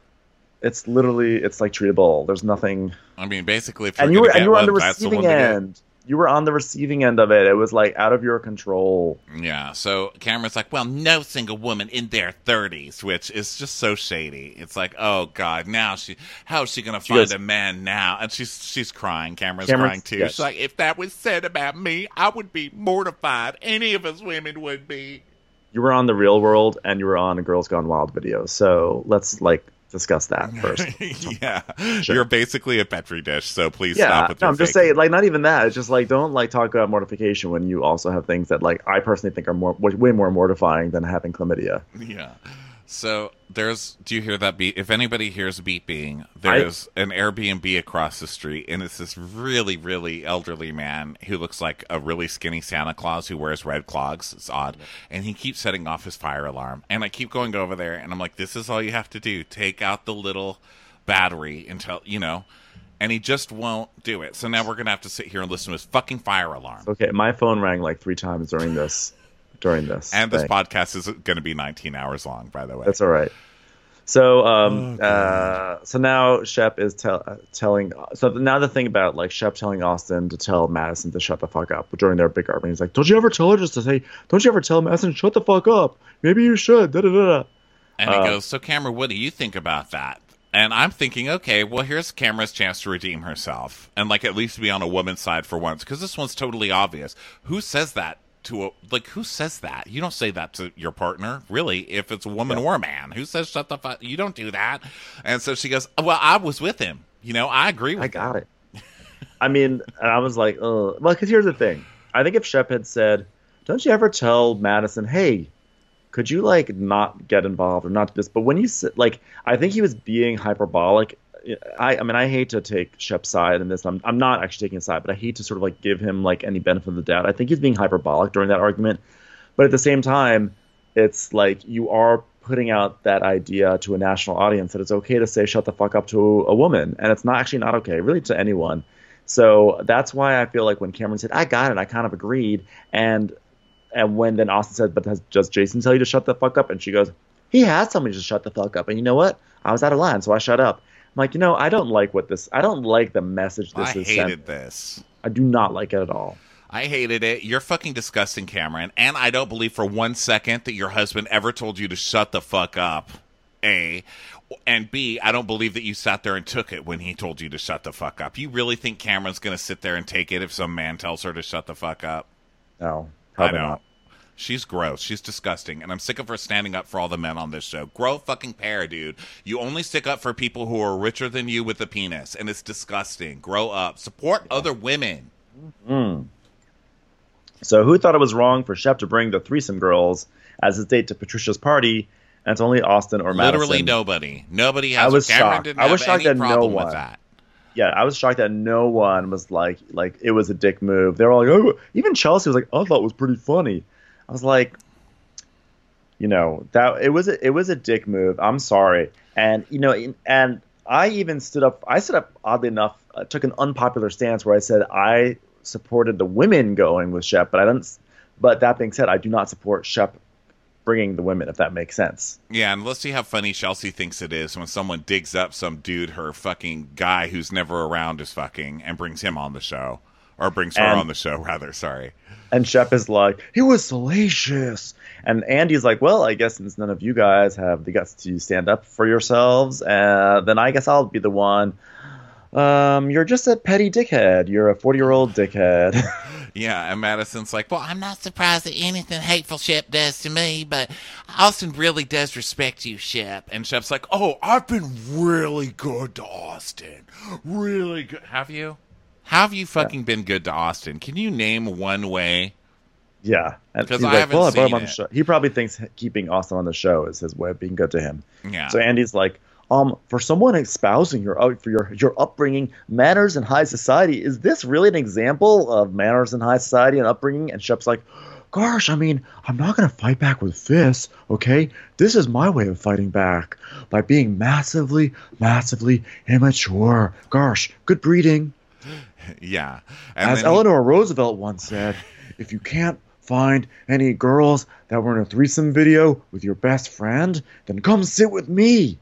It's literally, it's like treatable. There's nothing... I mean, basically, if you're And you going were, to and get you were on the one, that's the receiving one to get. end. You were on the receiving end of it. It was like out of your control. Yeah, so Cameron's like, well, no single woman in their thirties, which is just so shady. It's like, oh, God, now she, how is she going to She find goes- a man now? And she's she's crying. Cameron's, Cameron's- crying, too. yes. She's like, if that was said about me, I would be mortified. Any of us women would be. You were on the Real World and you were on a Girls Gone Wild video. So let's like discuss that first. Yeah, Sure. you're basically a Petri dish, so please yeah, stop with no, your I'm just fake- saying, like, not even that. It's just like, don't like talk about mortification when you also have things that, like, I personally think are more way way more mortifying than having chlamydia. Yeah. So there's, do you hear that beep? If anybody hears beeping, there's an Airbnb across the street, and it's this really, really elderly man who looks like a really skinny Santa Claus who wears red clogs. It's odd. And he keeps setting off his fire alarm. And I keep going over there, and I'm like, this is all you have to do. Take out the little battery until, you know, and he just won't do it. So now we're going to have to sit here and listen to his fucking fire alarm. Okay, my phone rang like three times during this. During this, And this thing. podcast is going to be nineteen hours long, by the way. That's all right. So, um, Oh, uh, so now Shep is tell, uh, telling. So now the thing about like Shep telling Austin to tell Madison to shut the fuck up during their big argument. He's like, "Don't you ever tell her just to say? Don't you ever tell Madison shut the fuck up? Maybe you should." Da da da da. And he Uh, goes, so Cameron, what do you think about that? And I'm thinking, okay, well, here's Cameron's chance to redeem herself and, like, at least be on a woman's side for once, because this one's totally obvious. Who says that to a, like, who says that? You don't say that to your partner, really, if it's a woman Yeah. or a man. Who says shut the fuck? You don't do that. And so she goes, well, I was with him. You know, I agree with I him. got it. I mean, and I was like, oh, well, because here's the thing. I think if Shep had said, "Don't you ever tell Madison, hey, could you like not get involved or not do this?" But when you said, like, I think he was being hyperbolic. I, I mean, I hate to take Shep's side in this. I'm, I'm not actually taking a side, but I hate to sort of like give him like any benefit of the doubt. I think he's being hyperbolic during that argument. But at the same time, it's like you are putting out that idea to a national audience that it's okay to say shut the fuck up to a woman. And it's not actually not okay, really, to anyone. So that's why I feel like when Cameron said, "I got it," I kind of agreed. And and when then Austin said, "But has, does Jason tell you to shut the fuck up?" And she goes, "He has told me to shut the fuck up. And you know what? I was out of line, so I shut up." I'm like, you know, I don't like what this, I don't like the message this I is hated sent. this. I do not like it at all. I hated it. You're fucking disgusting, Cameron. And I don't believe for one second that your husband ever told you to shut the fuck up. A. And B, I don't believe that you sat there and took it when he told you to shut the fuck up. You really think Cameron's going to sit there and take it if some man tells her to shut the fuck up? No, I probably know. not. She's gross. She's disgusting. And I'm sick of her standing up for all the men on this show. Grow a fucking pair, dude. You only stick up for people who are richer than you with a penis. And it's disgusting. Grow up. Support other women. Mm. So who thought it was wrong for Shep to bring the threesome girls as his date to Patricia's party, and it's only Austin or Madison? Literally nobody. Nobody has. I was Cameron shocked. didn't I was have shocked any that no problem one- with that. Yeah, I was shocked that no one was like, like it was a dick move. They were all like, oh, even Chelsea was like, I thought it was pretty funny. I was like, you know, that it was a, it was a dick move. I'm sorry, and you know, in- and I even stood up. I stood up oddly enough, uh, took an unpopular stance where I said I supported the women going with Shep, but I don't. But that being said, I do not support Shep bringing the women, if that makes sense. Yeah, and let's see how funny Chelsea thinks it is when someone digs up some dude her fucking guy who's never around is fucking and brings him on the show. Or brings her And- on the show, rather. Sorry. And Shep is like, he was salacious. And Andy's like, well, I guess since none of you guys have the guts to stand up for yourselves, uh, then I guess I'll be the one. Um, you're just a petty dickhead. You're a forty-year-old dickhead. Yeah, and Madison's like, well, I'm I'm not surprised at anything hateful Shep does to me, but Austin really does respect you, Shep. and Shep's like, oh, I've been really good to Austin. Really good. Have you? How have you fucking been good to Austin? Can you name one way? Yeah. And Because he's I like, haven't well, I brought him seen on the it. show. He probably thinks keeping Austin on the show is his way of being good to him. Yeah. So Andy's like, um, for someone espousing your uh, for your your upbringing, manners in high society, is this really an example of manners in high society and upbringing? And Shep's like, gosh, I mean, I'm not going to fight back with fists, okay? This is my way of fighting back, by being massively, massively immature. Gosh, good breeding. Yeah. And As then he- Eleanor Roosevelt once said, if you can't find any girls that were in a threesome video with your best friend, then come sit with me.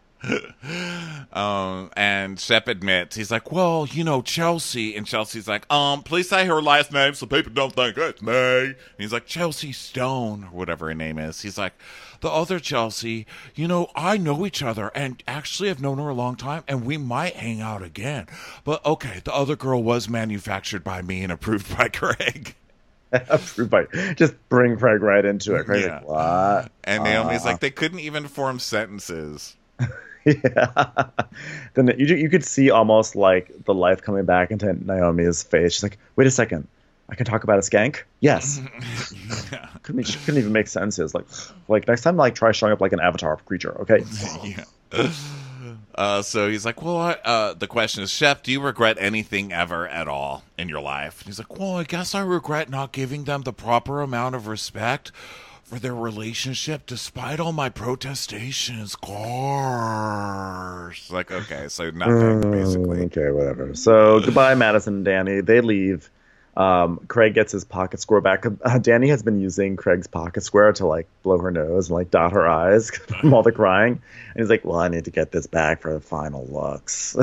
Um, and Shep admits, he's like, well, you know, Chelsea. And Chelsea's like, um, please say her last name so people don't think it's me. And he's like, Chelsea Stone, or whatever her name is. He's like, the other Chelsea, you know, I know each other and actually have known her a long time and we might hang out again. But okay, the other girl was manufactured by me and approved by Craig. Approved by, just bring Craig right into it. Craig's Yeah. like, what? And Naomi's Uh, like, they couldn't even form sentences. Yeah. Then you you could see almost like the life coming back into Naomi's face. She's like, wait a second, I can talk about a skank? Yes. Yeah. couldn't, she couldn't even make sentences. Like, like next time, like try showing up like an avatar creature, okay? Yeah. Uh, so he's like, well, I, uh, the question is, Chef, do you regret anything ever at all in your life? And he's like, well, I guess I regret not giving them the proper amount of respect for their relationship despite all my protestations. Gosh. Like, okay, so nothing, basically. Okay, whatever. So goodbye, Madison and Danny. They leave. Um, Craig gets his pocket square back. Uh, Danny has been using Craig's pocket square to like blow her nose and like dot her eyes from all the crying. And he's like, well, I need to get this back for the final looks.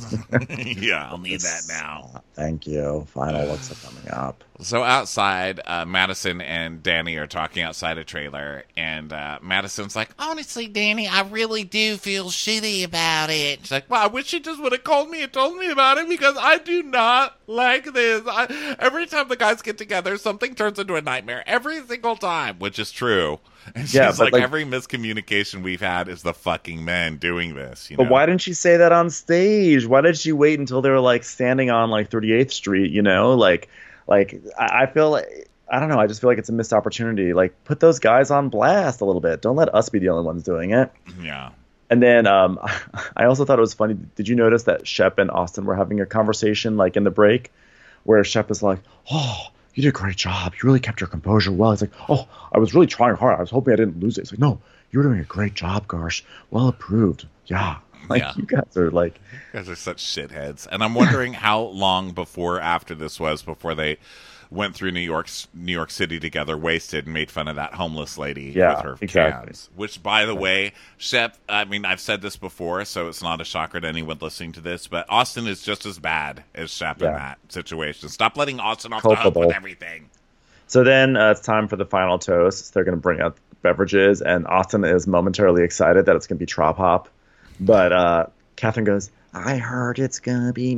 Yeah, I'll need that now. Thank you. Final looks are coming up. So outside, uh, Madison and Danny are talking outside a trailer, and uh, Madison's like, Honestly, Danny, I really do feel shitty about it. she's like, well, I wish you just would have called me and told me about it because I do not like this. I, every time the guys get together, something turns into a nightmare. Every single time, which is true. And she's Yeah, but, like, like- every miscommunication we've had is the fucking men doing this. You But know? why didn't she say that on stage? Why did she wait until they were like standing on like thirty-eighth Street? You know, like, like I, I feel like I don't know. I just feel like it's a missed opportunity. Like, put those guys on blast a little bit. Don't let us be the only ones doing it. Yeah. And then um, I also thought it was funny. Did you notice that Shep and Austin were having a conversation like in the break, where Shep is like, "Oh, you did a great job. You really kept your composure well." He's like, "Oh, I was really trying hard. I was hoping I didn't lose it." It's like, "No, you were doing a great job, Garsh. Well approved. Yeah." Like, Yeah. you guys are like, You guys are such shitheads. And I'm wondering how long before after this was before they went through New York, New York City together, wasted, and made fun of that homeless lady Yeah, with her exactly. cans. Which, by the way, Shep, I mean, I've said this before, so it's not a shocker to anyone listening to this, but Austin is just as bad as Shep in Yeah. that situation. Stop letting Austin off the hook Culpable. with everything. so then uh, it's time for the final toast. They're going to bring out beverages, and Austin is momentarily excited that it's going to be Trop Hop. But uh, Catherine goes, I heard it's gonna be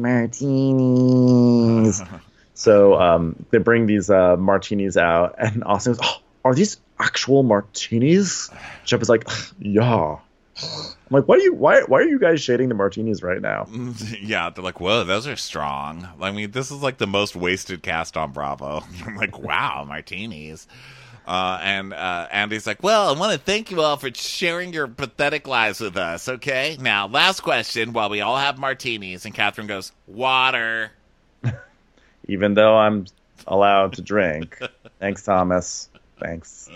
martinis. so um, they bring these uh, martinis out, and Austin goes, oh, are these actual martinis? Shep is like, yeah. I'm like, why are you why why are you guys shading the martinis right now? Yeah, they're like, whoa, those are strong. I mean, this is like the most wasted cast on Bravo. I'm like, wow, martinis. Uh, and uh, Andy's like, well, I want to thank you all for sharing your pathetic lives with us, okay? Now, last question while we all have martinis. And Catherine goes, water. Even though I'm allowed to drink. Thanks, Thomas. Thanks.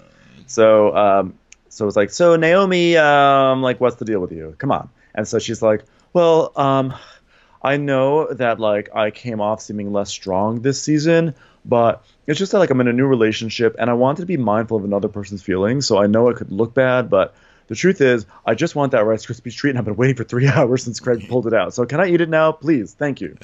So um, so it's like, so Naomi, um, like, what's the deal with you? Come on. And so she's like, well, um, I know that like I came off seeming less strong this season, but it's just that like I'm in a new relationship and I wanted to be mindful of another person's feelings. So I know it could look bad, but the truth is I just want that Rice Krispies treat and I've been waiting for three hours since Craig pulled it out. So can I eat it now? Please. Thank you.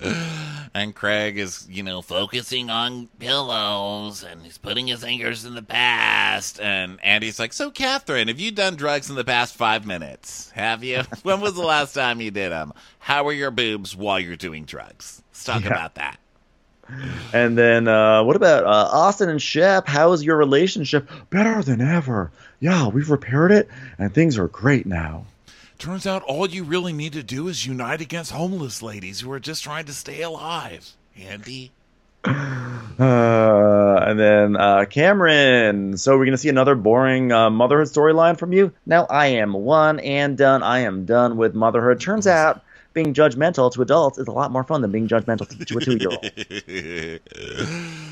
And Craig is, you know, Focusing on pillows, and he's putting his fingers in the past. and Andy's like, so Catherine, have you done drugs in the past five minutes? Have you? When was the last time you did them? How are your boobs while you're doing drugs? Let's talk Yeah. about that. And then uh, what about uh, Austin and Shep? How is your relationship? Better than ever. Yeah, we've repaired it and things are great now. Turns out all you really need to do is unite against homeless ladies who are just trying to stay alive. Andy? Uh, and then uh, Cameron. So we're gonna see another boring uh, motherhood storyline from you. No, I am one and done. I am done with motherhood. Turns out being judgmental to adults is a lot more fun than being judgmental to, to a two-year-old.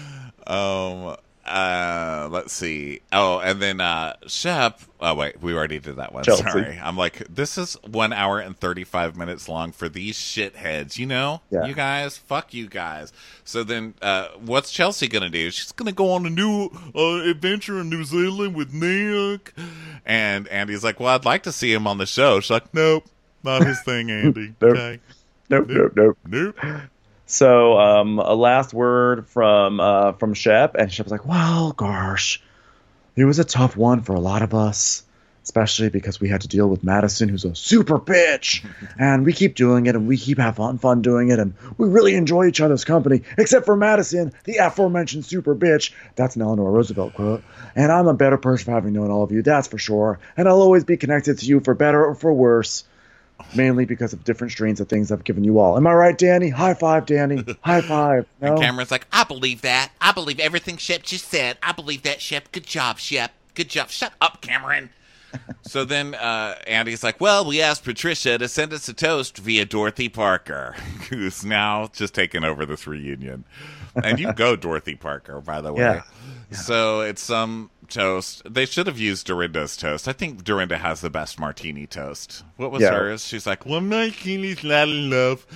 um. Uh. Let's see. Oh, and then uh, Shep. Oh wait, we already did that one. Chelsea. Sorry. I'm like, this is one hour and thirty-five minutes long for these shitheads. You know, Yeah. you guys. Fuck you guys. So then, uh, what's Chelsea gonna do? She's gonna go on a new uh, adventure in New Zealand with Nick. And Andy's like, well, I'd like to see him on the show. She's like, nope, not his thing, Andy. Nope. Okay. Nope, nope, nope. Nope. So, um, a last word from uh, from Shep, and Shep was like, "Well, gosh, it was a tough one for a lot of us, especially because we had to deal with Madison, who's a super bitch, and we keep doing it, and we keep having fun, fun doing it, and we really enjoy each other's company, except for Madison, the aforementioned super bitch." That's an Eleanor Roosevelt quote. "And I'm a better person for having known all of you, that's for sure, and I'll always be connected to you for better or for worse. Mainly because of different strains of things I've given you all. Am I right, Danny? High five, Danny. High five. No? And Cameron's like, I believe that. I believe everything Shep just said. I believe that, Shep. Good job, Shep. Good job. Shut up, Cameron. so then uh, Andy's like, well, we asked Patricia to send us a toast via Dorothy Parker, who's now just taken over this reunion. And you go, Dorothy Parker, by the way. Yeah. So it's some toast. They should have used Dorinda's toast. I think Dorinda has the best martini toast. What was Yeah. hers? She's like, one martini's not enough.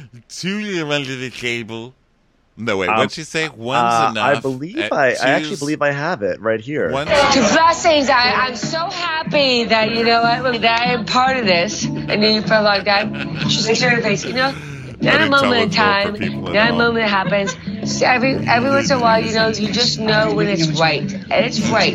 Two are under the table. No, wait, Um, what'd she say? One's Uh, enough. I believe Uh, I, I actually two's- believe I have it right here. One's To blessings, I, I'm so happy that, you know what, that I am part of this. And then you felt like that. She's like, her face, you know, not a Pretty moment in tolerable time, for people at not a home. moment happens. So every, every once in a while, you know, you just know when it's right. And it's right.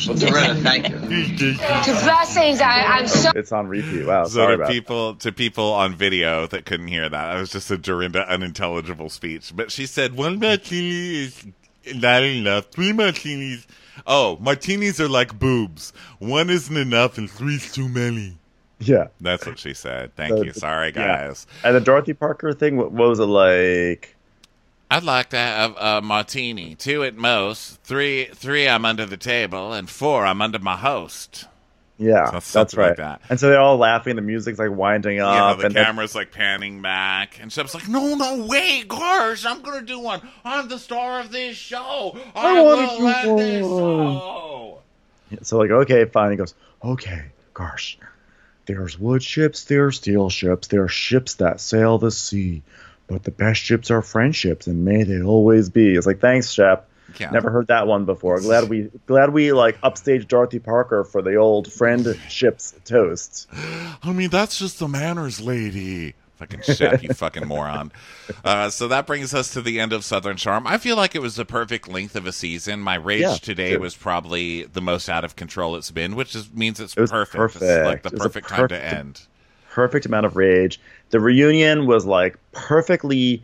Thank you. To blessings, I, I'm so... It's on repeat. Wow, So sorry to about people to people on video that couldn't hear that, it was just a Dorinda unintelligible speech. But she said one martini is not enough. Three martinis. Oh, martinis are like boobs. One isn't enough, and three's too many. that. Yeah. That's what she said. Thank So you. Sorry, yeah. guys. And the Dorothy Parker thing, what, what was it like? I'd like to have a martini, two at most. Three, three. I'm under the table, and four. I'm under my host. Yeah, So that's something right. like that. And so they're all laughing. The music's like winding Yeah, up. the and then- camera's like panning back, and Shep's like, "No, no, wait, gosh, I'm gonna do one. I'm the star of this show. I, I wanna will do let this one." show." So like, okay, fine. He goes, okay, gosh. There's wood ships, there's steel ships, there's ships that sail the sea. But the best ships are friendships, and may they always be. It's like, thanks, Shep. Yeah. Never heard that one before. Glad we glad we like upstage Dorothy Parker for the old friendships toast. I mean, that's just the manners lady. Fucking Shep, you fucking moron. Uh, so that brings us to the end of Southern Charm. I feel like it was the perfect length of a season. My rage Yeah, today too. was probably the most out of control it's been, which is, means it's It was perfect. perfect. It's like the It was a perfect time to perfect- end. Perfect amount of rage. The reunion was like perfectly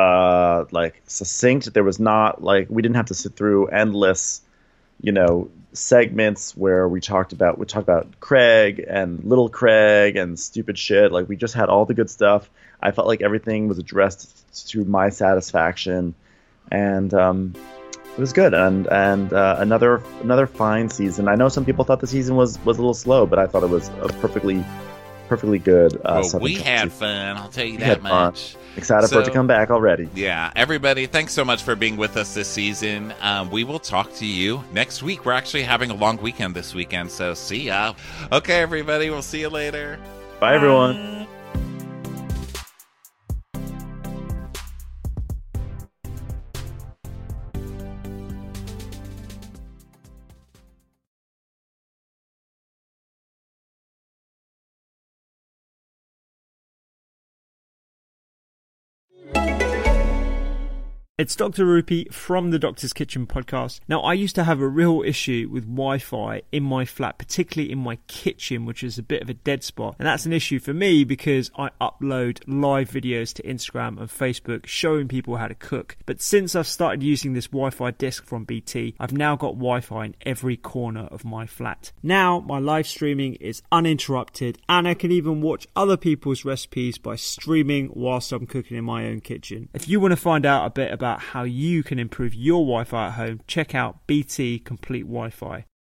uh like succinct. There was not like we didn't have to sit through endless, you know, segments where we talked about we talked about Craig and little Craig and stupid shit. Like we just had all the good stuff. I felt like everything was addressed to my satisfaction, and um it was good. And and uh, another another fine season. I know some people thought the season was was a little slow, but I thought it was a perfectly perfectly good. Uh, Well, Southern we Charm had season. fun, I'll tell you We that had fun. much. Excited for it to So- come back already. Yeah, everybody, thanks so much for being with us this season. Um, we will talk to you next week. We're actually having a long weekend this weekend, so see ya. Okay, everybody, we'll see you later. Bye, everyone. It's Doctor Rupee from the Doctor's Kitchen podcast. Now, I used to have a real issue with Wi-Fi in my flat, particularly in my kitchen, which is a bit of a dead spot. And that's an issue for me because I upload live videos to Instagram and Facebook showing people how to cook. But since I've started using this Wi-Fi disc from B T, I've now got Wi-Fi in every corner of my flat. Now, my live streaming is uninterrupted, and I can even watch other people's recipes by streaming whilst I'm cooking in my own kitchen. If you want to find out a bit about about how you can improve your Wi-Fi at home, check out B T Complete Wi-Fi.